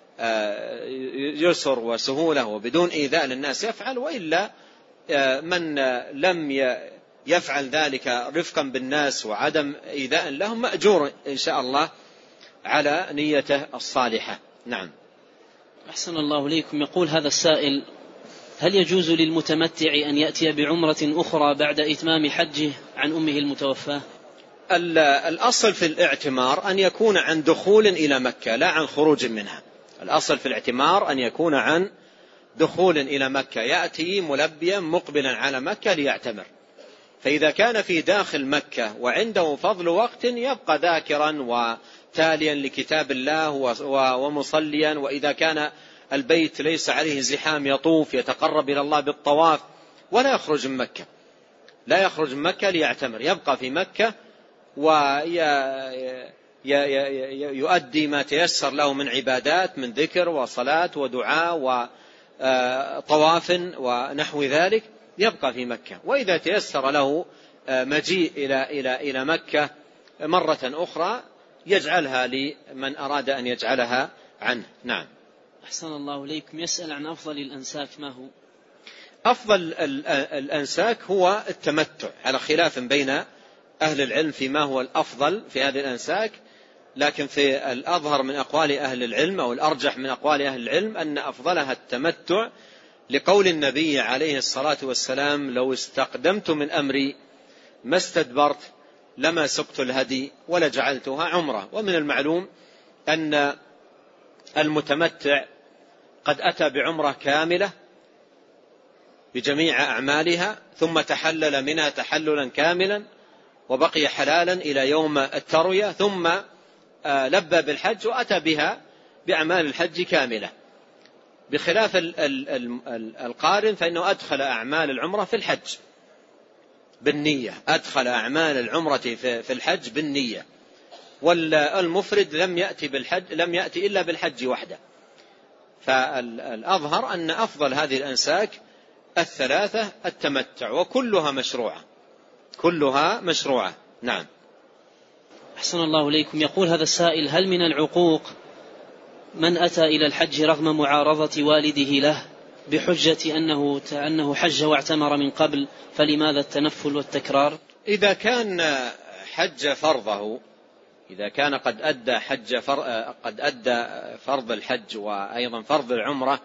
يسر وسهولة وبدون إيذاء للناس يفعل، وإلا من لم يفعل ذلك رفقا بالناس وعدم إيذاء لهم مأجور إن شاء الله على نيته الصالحة. نعم. أحسن الله إليكم. يقول هذا السائل: هل يجوز للمتمتع أن يأتي بعمرة أخرى بعد إتمام حجه عن أمه المتوفاة؟ الأصل في الاعتمار أن يكون عن دخول إلى مكة لا عن خروج منها. الأصل في الاعتمار أن يكون عن دخول إلى مكة، يأتي ملبيا مقبلا على مكة ليعتمر. فإذا كان في داخل مكة وعنده فضل وقت يبقى ذاكرا وتاليا لكتاب الله ومصليا، وإذا كان البيت ليس عليه زحام يطوف يتقرب إلى الله بالطواف، ولا يخرج من مكة، لا يخرج من مكة ليعتمر، يبقى في مكة ويؤدي ما تيسر له من عبادات من ذكر وصلاة ودعاء وطواف ونحو ذلك، يبقى في مكة. وإذا تيسر له مجيء إلى إلى إلى مكة مرة أخرى يجعلها لمن أراد أن يجعلها عنه. نعم. أحسن الله إليكم. يسأل عن أفضل الأنساك ما هو؟ أفضل الأنساك هو التمتع، على خلاف بين أهل العلم فيما هو الأفضل في هذه الأنساك، لكن في الأظهر من أقوال أهل العلم أو الأرجح من أقوال أهل العلم أن أفضلها التمتع، لقول النبي عليه الصلاة والسلام: لو استقدمت من أمري ما استدبرت لما سقت الهدي ولجعلتها عمرة. ومن المعلوم أن المتمتع قد أتى بعمرة كاملة بجميع أعمالها، ثم تحلل منها تحللا كاملا وبقي حلالا إلى يوم التروية، ثم لبى بالحج وأتى بها بأعمال الحج كاملة، بخلاف القارن فإنه أدخل أعمال العمرة في الحج بالنية، أدخل أعمال العمرة في الحج بالنية. والمفرد لم يأتي بالحج لم يأتي إلا بالحج وحده. فالأظهر أن أفضل هذه الأنساك الثلاثة التمتع، وكلها مشروعة، كلها مشروعة. نعم. أحسن الله إليكم. يقول هذا السائل: هل من العقوق من أتى إلى الحج رغم معارضة والده له بحجة أنه أنه حج واعتمر من قبل، فلماذا التنفل والتكرار؟ إذا كان حج فرضه، إذا كان قد أدى حج فر... قد أدى فرض الحج وأيضا فرض العمرة،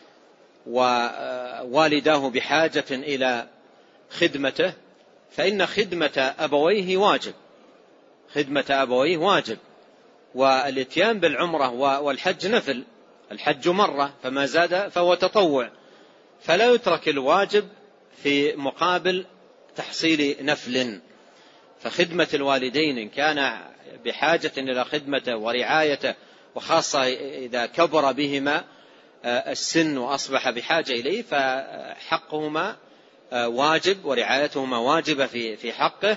ووالداه بحاجة إلى خدمته، فإن خدمة أبويه واجب، خدمة أبويه واجب، والاتيان بالعمرة والحج نفل، الحج مرة فما زاد فهو تطوع، فلا يترك الواجب في مقابل تحصيل نفل. فخدمة الوالدين إن كان بحاجة إلى خدمته ورعايته، وخاصة إذا كبر بهما السن وأصبح بحاجة إليه، فحقهما واجب ورعايتهما واجبة في في حقه.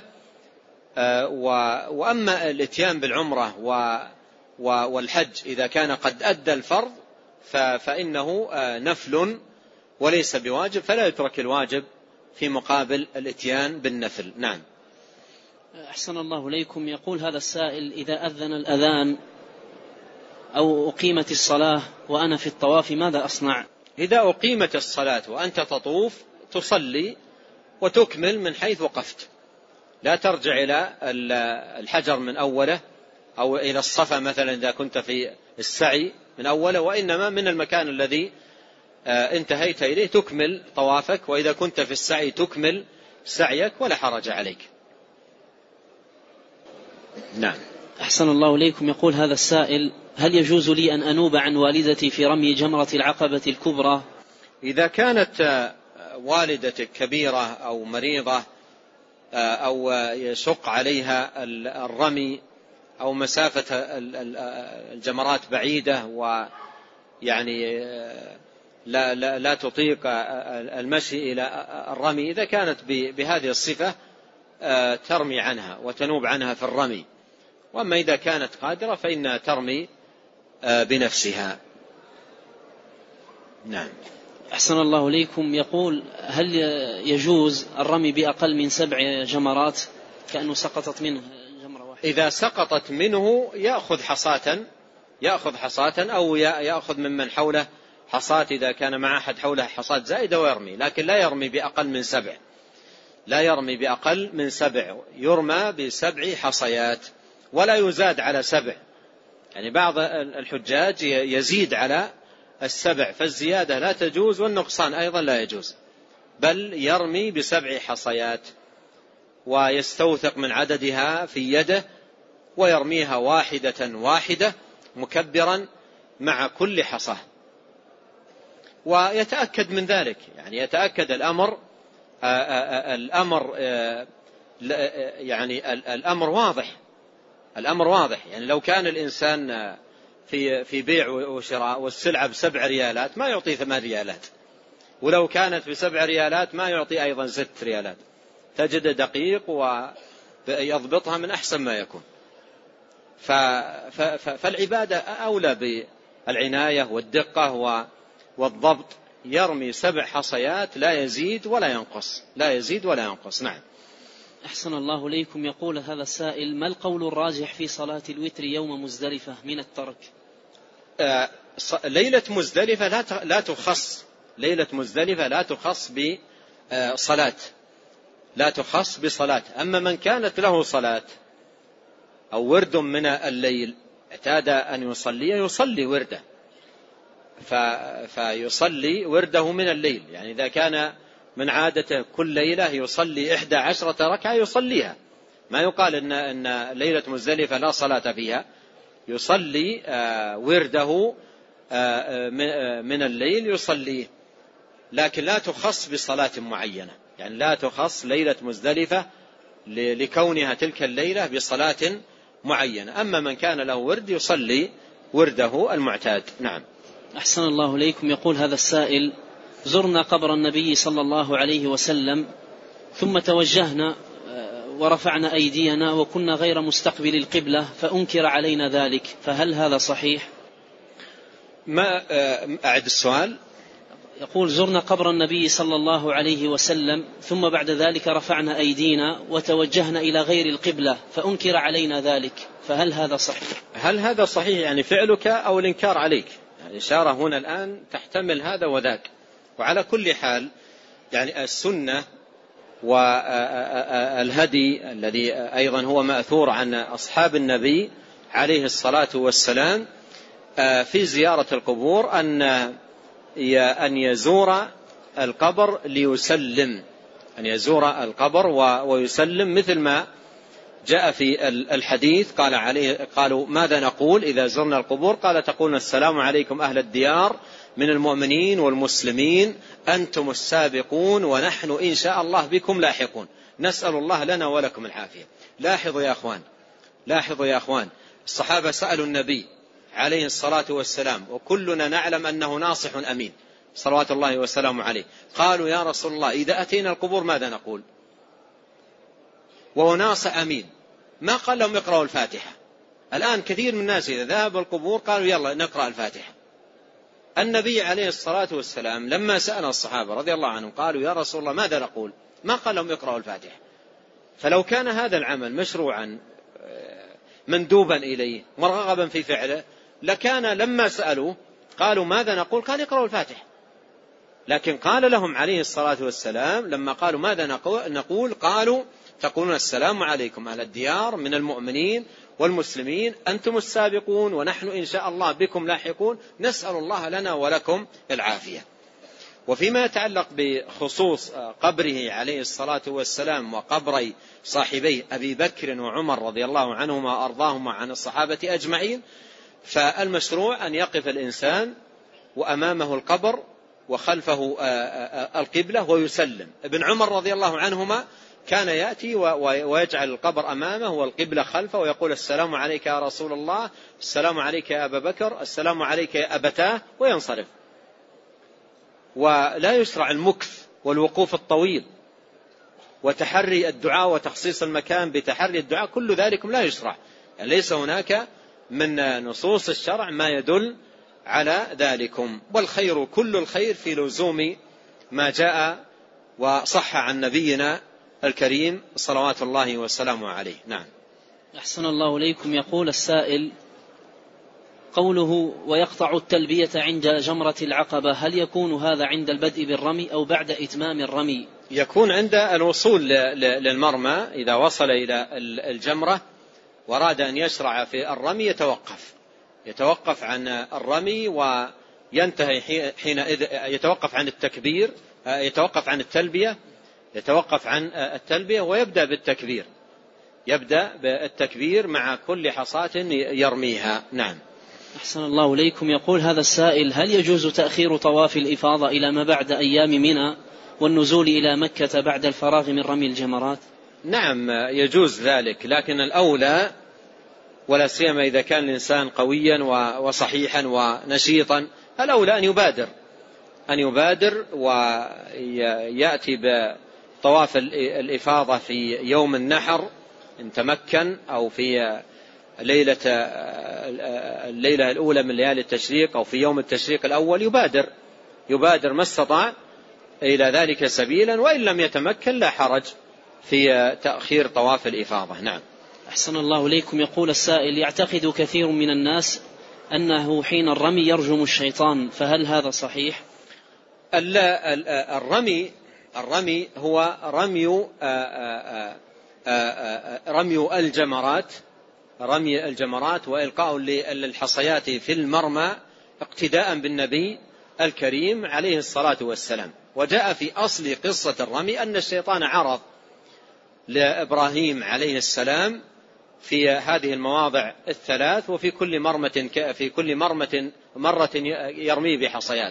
وأما الاتيان بالعمرة والحج إذا كان قد أدى الفرض فإنه نفل وليس بواجب، فلا يترك الواجب في مقابل الاتيان بالنفل. نعم. أحسن الله إليكم. يقول هذا السائل: إذا أذن الأذان أو أقيمت الصلاة وأنا في الطواف ماذا أصنع؟ إذا أقيمت الصلاة وأنت تطوف تصلي وتكمل من حيث وقفت، لا ترجع إلى الحجر من أوله أو إلى الصفا مثلا إذا كنت في السعي من أوله، وإنما من المكان الذي انتهيت إليه تكمل طوافك، وإذا كنت في السعي تكمل سعيك ولا حرج عليك. نعم. أحسن الله إليكم. يقول هذا السائل: هل يجوز لي أن أنوب عن والدتي في رمي جمرة العقبة الكبرى؟ إذا كانت والدتك كبيرة أو مريضة أو يشق عليها الرمي أو مسافة الجمرات بعيدة ويعني لا, لا, لا تطيق المشي إلى الرمي، إذا كانت بهذه الصفة ترمي عنها وتنوب عنها في الرمي. وأما إذا كانت قادرة فإنها ترمي بنفسها. نعم. أحسن الله إليكم. يقول: هل يجوز الرمي بأقل من سبع جمرات؟ كأنه سقطت منه جمرة واحدة. إذا سقطت منه يأخذ حصاة يأخذ حصاة أو يأخذ ممن حوله حصاة إذا كان مع أحد حوله حصاة زائدة ويرمي، لكن لا يرمي بأقل من سبع لا يرمي بأقل من سبع يرمى بسبع حصيات ولا يزاد على سبع. يعني بعض الحجاج يزيد على السبع، فالزيادة لا تجوز والنقصان أيضا لا يجوز، بل يرمي بسبع حصيات ويستوثق من عددها في يده ويرميها واحدة واحدة مكبرا مع كل حصاه، ويتأكد من ذلك. يعني يتأكد الأمر الأمر يعني الأمر واضح الأمر واضح يعني لو كان الإنسان في في بيع وشراء والسلعة بسبع ريالات ما يعطي ثمان ريالات، ولو كانت بسبع ريالات ما يعطي أيضا ست ريالات، تجد دقيق ويضبطها من أحسن ما يكون. فالعبادة أولى بالعناية والدقة والضبط. يرمي سبع حصيات لا يزيد ولا ينقص لا يزيد ولا ينقص. نعم. أحسن الله ليكم. يقول هذا السائل: ما القول الراجح في صلاة الوتر يوم مزدلفة من الترك؟ آه ليلة مزدلفة لا لا تخص ليلة مزدلفة لا تخص بصلاة لا تخص بصلاة. أما من كانت له صلاة أو ورد من الليل اعتاد أن يصلي يصلي ورده فيصلي ورده من الليل. يعني إذا كان من عادته كل ليلة يصلي إحدى عشرة ركعة يصليها، ما يقال إن, إن ليلة مزدلفة لا صلاة فيها، يصلي ورده من الليل يصليه، لكن لا تخص بصلاة معينة. يعني لا تخص ليلة مزدلفة لكونها تلك الليلة بصلاة معينة. أما من كان له ورد يصلي ورده المعتاد. نعم. أحسن الله ليكم. يقول هذا السائل: زرنا قبر النبي صلى الله عليه وسلم ثم توجهنا ورفعنا أيدينا وكنا غير مستقبل القبلة فأنكر علينا ذلك، فهل هذا صحيح؟ ما أعد السؤال. يقول: زرنا قبر النبي صلى الله عليه وسلم ثم بعد ذلك رفعنا أيدينا وتوجهنا إلى غير القبلة فأنكر علينا ذلك، فهل هذا صحيح؟ هل هذا صحيح يعني فعلك أو الإنكار عليك؟ يعني إشارة هنا الآن تحتمل هذا وذاك. وعلى كل حال يعني السنة والهدي الذي أيضا هو مأثور عن أصحاب النبي عليه الصلاة والسلام في زيارة القبور أن أن يزور القبر ليسلم أن يزور القبر ويسلم، مثل ما جاء في الحديث قال عليه قالوا: ماذا نقول إذا زرنا القبور؟ قال: تقولون السلام عليكم أهل الديار من المؤمنين والمسلمين، أنتم السابقون ونحن إن شاء الله بكم لاحقون، نسأل الله لنا ولكم العافية. لاحظوا يا أخوان لاحظوا يا أخوان الصحابة سألوا النبي عليه الصلاة والسلام وكلنا نعلم أنه ناصح أمين صلوات الله وسلامه عليه، قالوا: يا رسول الله إذا أتينا القبور ماذا نقول؟ وهو ناصح أمين، ما قال لهم اقرأوا الفاتحة. الآن كثير من الناس إذا ذهب القبور قالوا يلا نقرأ الفاتحة. النبي عليه الصلاة والسلام لما سأل الصحابة رضي الله عنهم قالوا: يا رسول الله ماذا نقول؟ ما قال لهم اقرأوا الفاتحة. فلو كان هذا العمل مشروعا مندوبا إليه مرغبا في فعله لكان لما سألوا قالوا ماذا نقول؟ قال اقرأوا الفاتحة. لكن قال لهم عليه الصلاة والسلام لما قالوا ماذا نقول قالوا: تقولون السلام عليكم أهل الديار من المؤمنين والمسلمين، أنتم السابقون ونحن إن شاء الله بكم لاحقون، نسأل الله لنا ولكم العافية. وفيما يتعلق بخصوص قبره عليه الصلاة والسلام وقبري صاحبيه أبي بكر وعمر رضي الله عنهما وأرضاهما عن الصحابة أجمعين، فالمشروع أن يقف الإنسان وأمامه القبر وخلفه القبلة ويسلم. ابن عمر رضي الله عنهما كان يأتي ويجعل القبر أمامه والقبلة خلفه ويقول: السلام عليك يا رسول الله، السلام عليك يا أبا بكر، السلام عليك يا أبتاه، وينصرف. ولا يشرع المكث والوقوف الطويل وتحري الدعاء وتخصيص المكان بتحري الدعاء، كل ذلك لا يشرع. يعني ليس هناك من نصوص الشرع ما يدل على ذلكم. والخير كل الخير في لزوم ما جاء وصح عن نبينا الكريم صلوات الله وسلامه عليه. نعم. أحسن الله إليكم. يقول السائل: قوله ويقطع التلبية عند جمرة العقبة، هل يكون هذا عند البدء بالرمي أو بعد إتمام الرمي؟ يكون عند الوصول للمرمى، إذا وصل إلى الجمرة وأراد أن يشرع في الرمي يتوقف يتوقف عن الرمي وينتهي حينئذ، يتوقف عن التكبير، يتوقف عن التلبية يتوقف عن التلبية ويبدأ بالتكبير يبدأ بالتكبير مع كل حصاة يرميها. نعم. أحسن الله إليكم. يقول هذا السائل: هل يجوز تأخير طواف الإفاضة إلى ما بعد أيام منى والنزول إلى مكة بعد الفراغ من رمي الجمرات؟ نعم يجوز ذلك، لكن الأولى، ولا سيما إذا كان الإنسان قويا وصحيحا ونشيطا، الأولى أن يبادر أن يبادر ويأتي بطواف الإفاضة في يوم النحر إن تمكن، أو في ليلة الليلة الأولى من ليالي التشريق، أو في يوم التشريق الأول، يبادر يبادر ما استطاع إلى ذلك سبيلا، وإن لم يتمكن لا حرج في تأخير طواف الإفاضة. نعم. أحسن الله إليكم. يقول السائل: يعتقد كثير من الناس أنه حين الرمي يرجم الشيطان، فهل هذا صحيح؟ الرمي الرمي هو رمي رمي الجمرات رمي الجمرات وإلقاء للحصيات في المرمى اقتداء بالنبي الكريم عليه الصلاة والسلام. وجاء في أصل قصة الرمي أن الشيطان عرض لإبراهيم عليه السلام في هذه المواضع الثلاث، وفي كل مرمة في كل مرمة مرة يرمي بحصيات،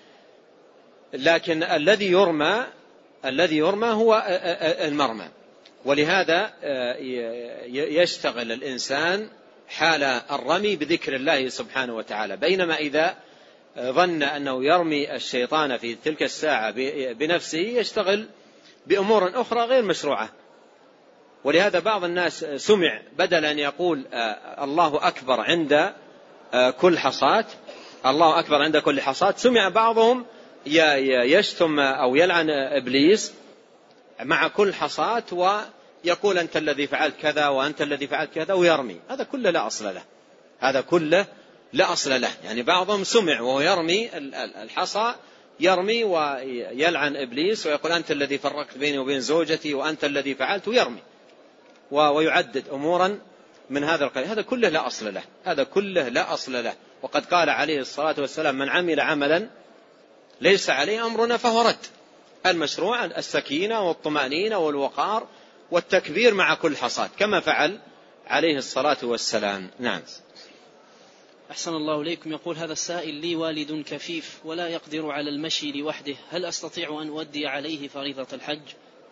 لكن الذي يرمى الذي يرمى هو المرمى. ولهذا يشتغل الإنسان حال الرمي بذكر الله سبحانه وتعالى، بينما إذا ظن أنه يرمي الشيطان في تلك الساعة بنفسه يشتغل بأمور أخرى غير مشروعة. ولهذا بعض الناس سمع بدل أن يقول الله أكبر عند كل حصاة الله أكبر عند كل حصاة سمع بعضهم يشتم أو يلعن إبليس مع كل حصاة، ويقول أنت الذي فعلت كذا وأنت الذي فعلت كذا ويرمي. هذا كله لا أصل له هذا كله لا أصل له يعني بعضهم سمع وهو يرمي الحصى يرمي ويلعن إبليس ويقول أنت الذي فرقت بيني وبين زوجتي وأنت الذي فعلت ويرمي ويعدد أمورا من هذا القبيل. هذا كله لا أصل له هذا كله لا أصل له. وقد قال عليه الصلاة والسلام: من عمل عملا ليس عليه أمرنا فهو رد. المشروع السكينة والطمأنينة والوقار والتكبير مع كل حصاة كما فعل عليه الصلاة والسلام. نعم. أحسن الله إليكم. يقول هذا السائل: لي والد كفيف ولا يقدر على المشي لوحده، هل أستطيع أن أؤدي عليه فريضة الحج؟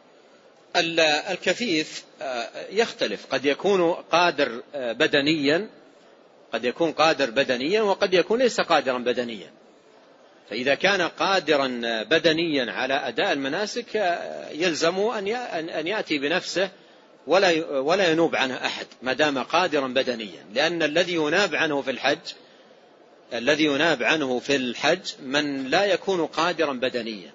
الكفيف يختلف، قد يكون قادر بدنيا قد يكون قادر بدنيا وقد يكون ليس قادرا بدنيا. فإذا كان قادرا بدنيا على أداء المناسك يلزم أن يأتي بنفسه ولا ولا ينوب عنه أحد ما دام قادرا بدنيا، لأن الذي يناب عنه في الحج الذي يناب عنه في الحج من لا يكون قادرا بدنيا،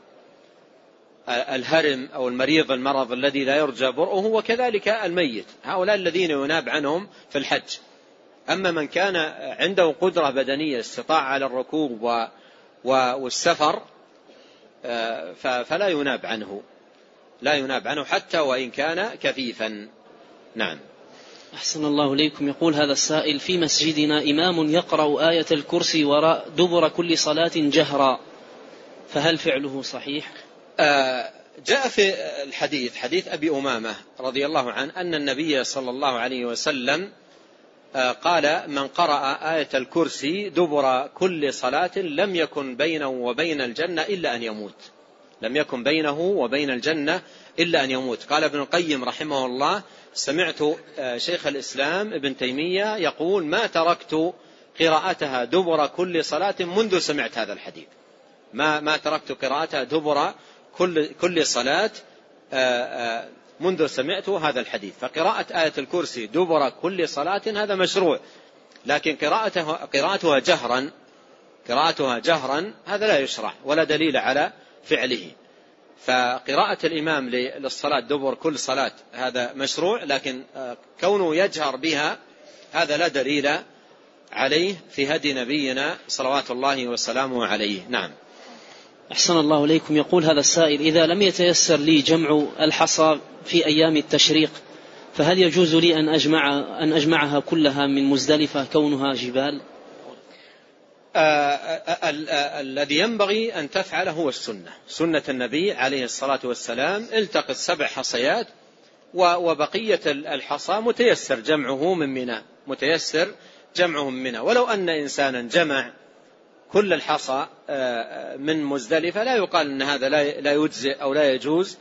الهرم أو المريض المرض الذي لا يرجى برؤه، وكذلك الميت، هؤلاء الذين يناب عنهم في الحج. أما من كان عنده قدرة بدنية استطاع على الركوب والسفر فلا يناب عنه لا يناب عنه حتى وإن كان كفيفا. نعم. أحسن الله إليكم. يقول هذا السائل: في مسجدنا إمام يقرأ آية الكرسي وراء دبر كل صلاة جهرا، فهل فعله صحيح؟ آه جاء في الحديث حديث أبي أمامة رضي الله عنه أن النبي صلى الله عليه وسلم آه قال: من قرأ آية الكرسي دبر كل صلاة لم يكن بينه وبين الجنة إلا أن يموت لم يكن بينه وبين الجنة إلا أن يموت. قال ابن القيم رحمه الله: سمعت شيخ الإسلام ابن تيمية يقول: ما تركت قراءتها دبر كل صلاة منذ سمعت هذا الحديث ما ما تركت قراءتها دبر كل كل صلاة منذ سمعت هذا الحديث. فقراءة آية الكرسي دبر كل صلاة هذا مشروع، لكن قراءتها قراءتها جهرا قراءتها جهرا هذا لا يشرع ولا دليل على فعله. فقراءة الإمام للصلاة دبر كل صلاة هذا مشروع، لكن كونه يجهر بها هذا لا دليل عليه في هدي نبينا صلوات الله وسلامه عليه. نعم. أحسن الله إليكم. يقول هذا السائل: إذا لم يتيسر لي جمع الحصى في أيام التشريق فهل يجوز لي أن أجمع أن أجمعها كلها من مزدلفة كونها جبال؟ الذي ينبغي أن تفعله هو السنة، سنة النبي عليه الصلاة والسلام: التقط سبع حصيات، وبقية الحصى متيسر جمعه من منى، متيسر جمعه من منى. ولو أن إنسانا جمع كل الحصى من مزدلفة لا يقال أن هذا لا يجزئ أو لا يجوز،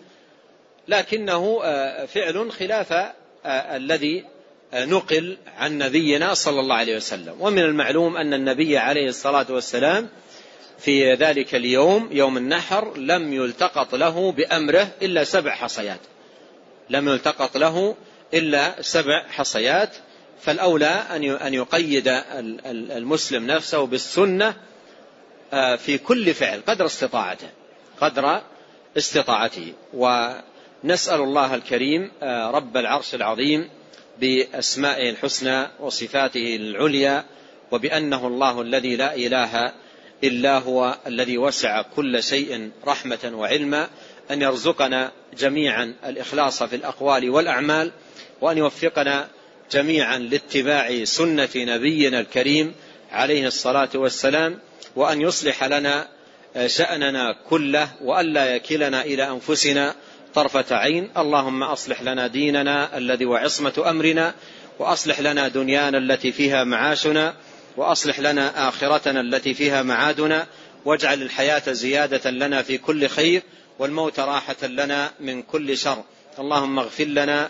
لكنه فعل خلاف الذي نقل عن نبينا صلى الله عليه وسلم. ومن المعلوم أن النبي عليه الصلاة والسلام في ذلك اليوم يوم النحر لم يلتقط له بأمره إلا سبع حصيات، لم يلتقط له إلا سبع حصيات. فالأولى أن يقيد المسلم نفسه بالسنة في كل فعل قدر استطاعته، قدر استطاعته. ونسأل الله الكريم رب العرش العظيم بأسمائه الحسنى وصفاته العليا وبأنه الله الذي لا إله إلا هو الذي وسع كل شيء رحمة وعلما، أن يرزقنا جميعا الإخلاص في الأقوال والأعمال، وأن يوفقنا جميعا لاتباع سنة نبينا الكريم عليه الصلاة والسلام، وأن يصلح لنا شأننا كله، وألا يكلنا إلى أنفسنا طرفة عين. اللهم أصلح لنا ديننا الذي وعصمة أمرنا، وأصلح لنا دنيانا التي فيها معاشنا، وأصلح لنا آخرتنا التي فيها معادنا، واجعل الحياة زيادة لنا في كل خير، والموت راحة لنا من كل شر. اللهم اغفر لنا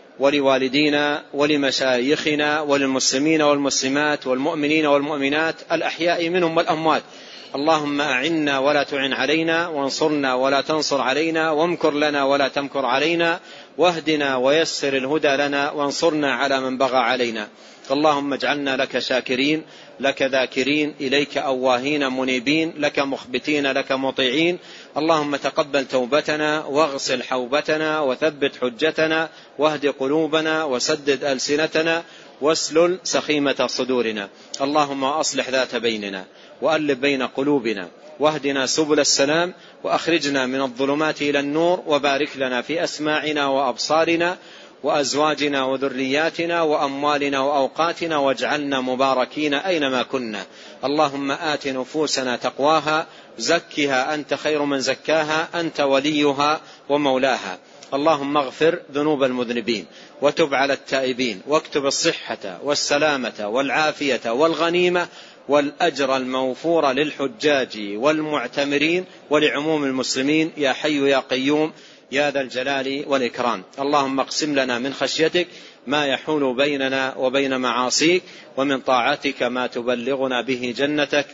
ولوالدينا ولمشايخنا وللمسلمين والمسلمات والمؤمنين والمؤمنات الأحياء منهم والأموات. اللهم أعنا ولا تعن علينا، وانصرنا ولا تنصر علينا، وامكر لنا ولا تمكر علينا، واهدنا ويسر الهدى لنا، وانصرنا على من بغى علينا. اللهم اجعلنا لك شاكرين، لك ذاكرين، إليك أواهين منيبين، لك مخبتين، لك مطيعين. اللهم تقبل توبتنا، واغسل حوبتنا، وثبت حجتنا، واهد قلوبنا، وسدد ألسنتنا، واسلل سخيمة صدورنا. اللهم أصلح ذات بيننا، وألف بين قلوبنا، واهدنا سبل السلام، وأخرجنا من الظلمات إلى النور، وبارك لنا في أسماعنا وأبصارنا وأزواجنا وذرياتنا وأموالنا وأوقاتنا، واجعلنا مباركين أينما كنا. اللهم آت نفوسنا تقواها، زكها أنت خير من زكاها، أنت وليها ومولاها. اللهم اغفر ذنوب المذنبين، وتب على التائبين، واكتب الصحة والسلامة والعافية والغنيمة والأجر الموفور للحجاج والمعتمرين ولعموم المسلمين، يا حي يا قيوم يا ذا الجلال والإكرام. اللهم اقسم لنا من خشيتك ما يحول بيننا وبين معاصيك، ومن طاعتك ما تبلغنا به جنتك،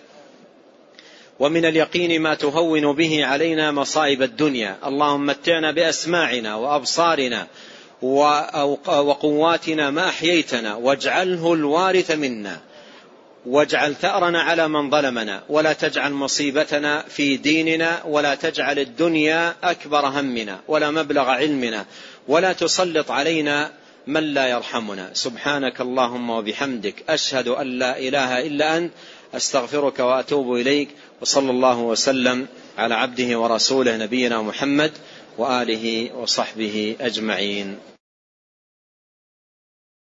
ومن اليقين ما تهون به علينا مصائب الدنيا. اللهم متعنا بأسماعنا وأبصارنا وقواتنا ما أحييتنا، واجعله الوارث منا، واجعل ثأرنا على من ظلمنا، ولا تجعل مصيبتنا في ديننا، ولا تجعل الدنيا أكبر همنا ولا مبلغ علمنا، ولا تسلط علينا من لا يرحمنا. سبحانك اللهم وبحمدك، أشهد أن لا إله إلا أنت، أستغفرك وأتوب إليك. وصلى الله وسلم على عبده ورسوله نبينا محمد وآله وصحبه أجمعين.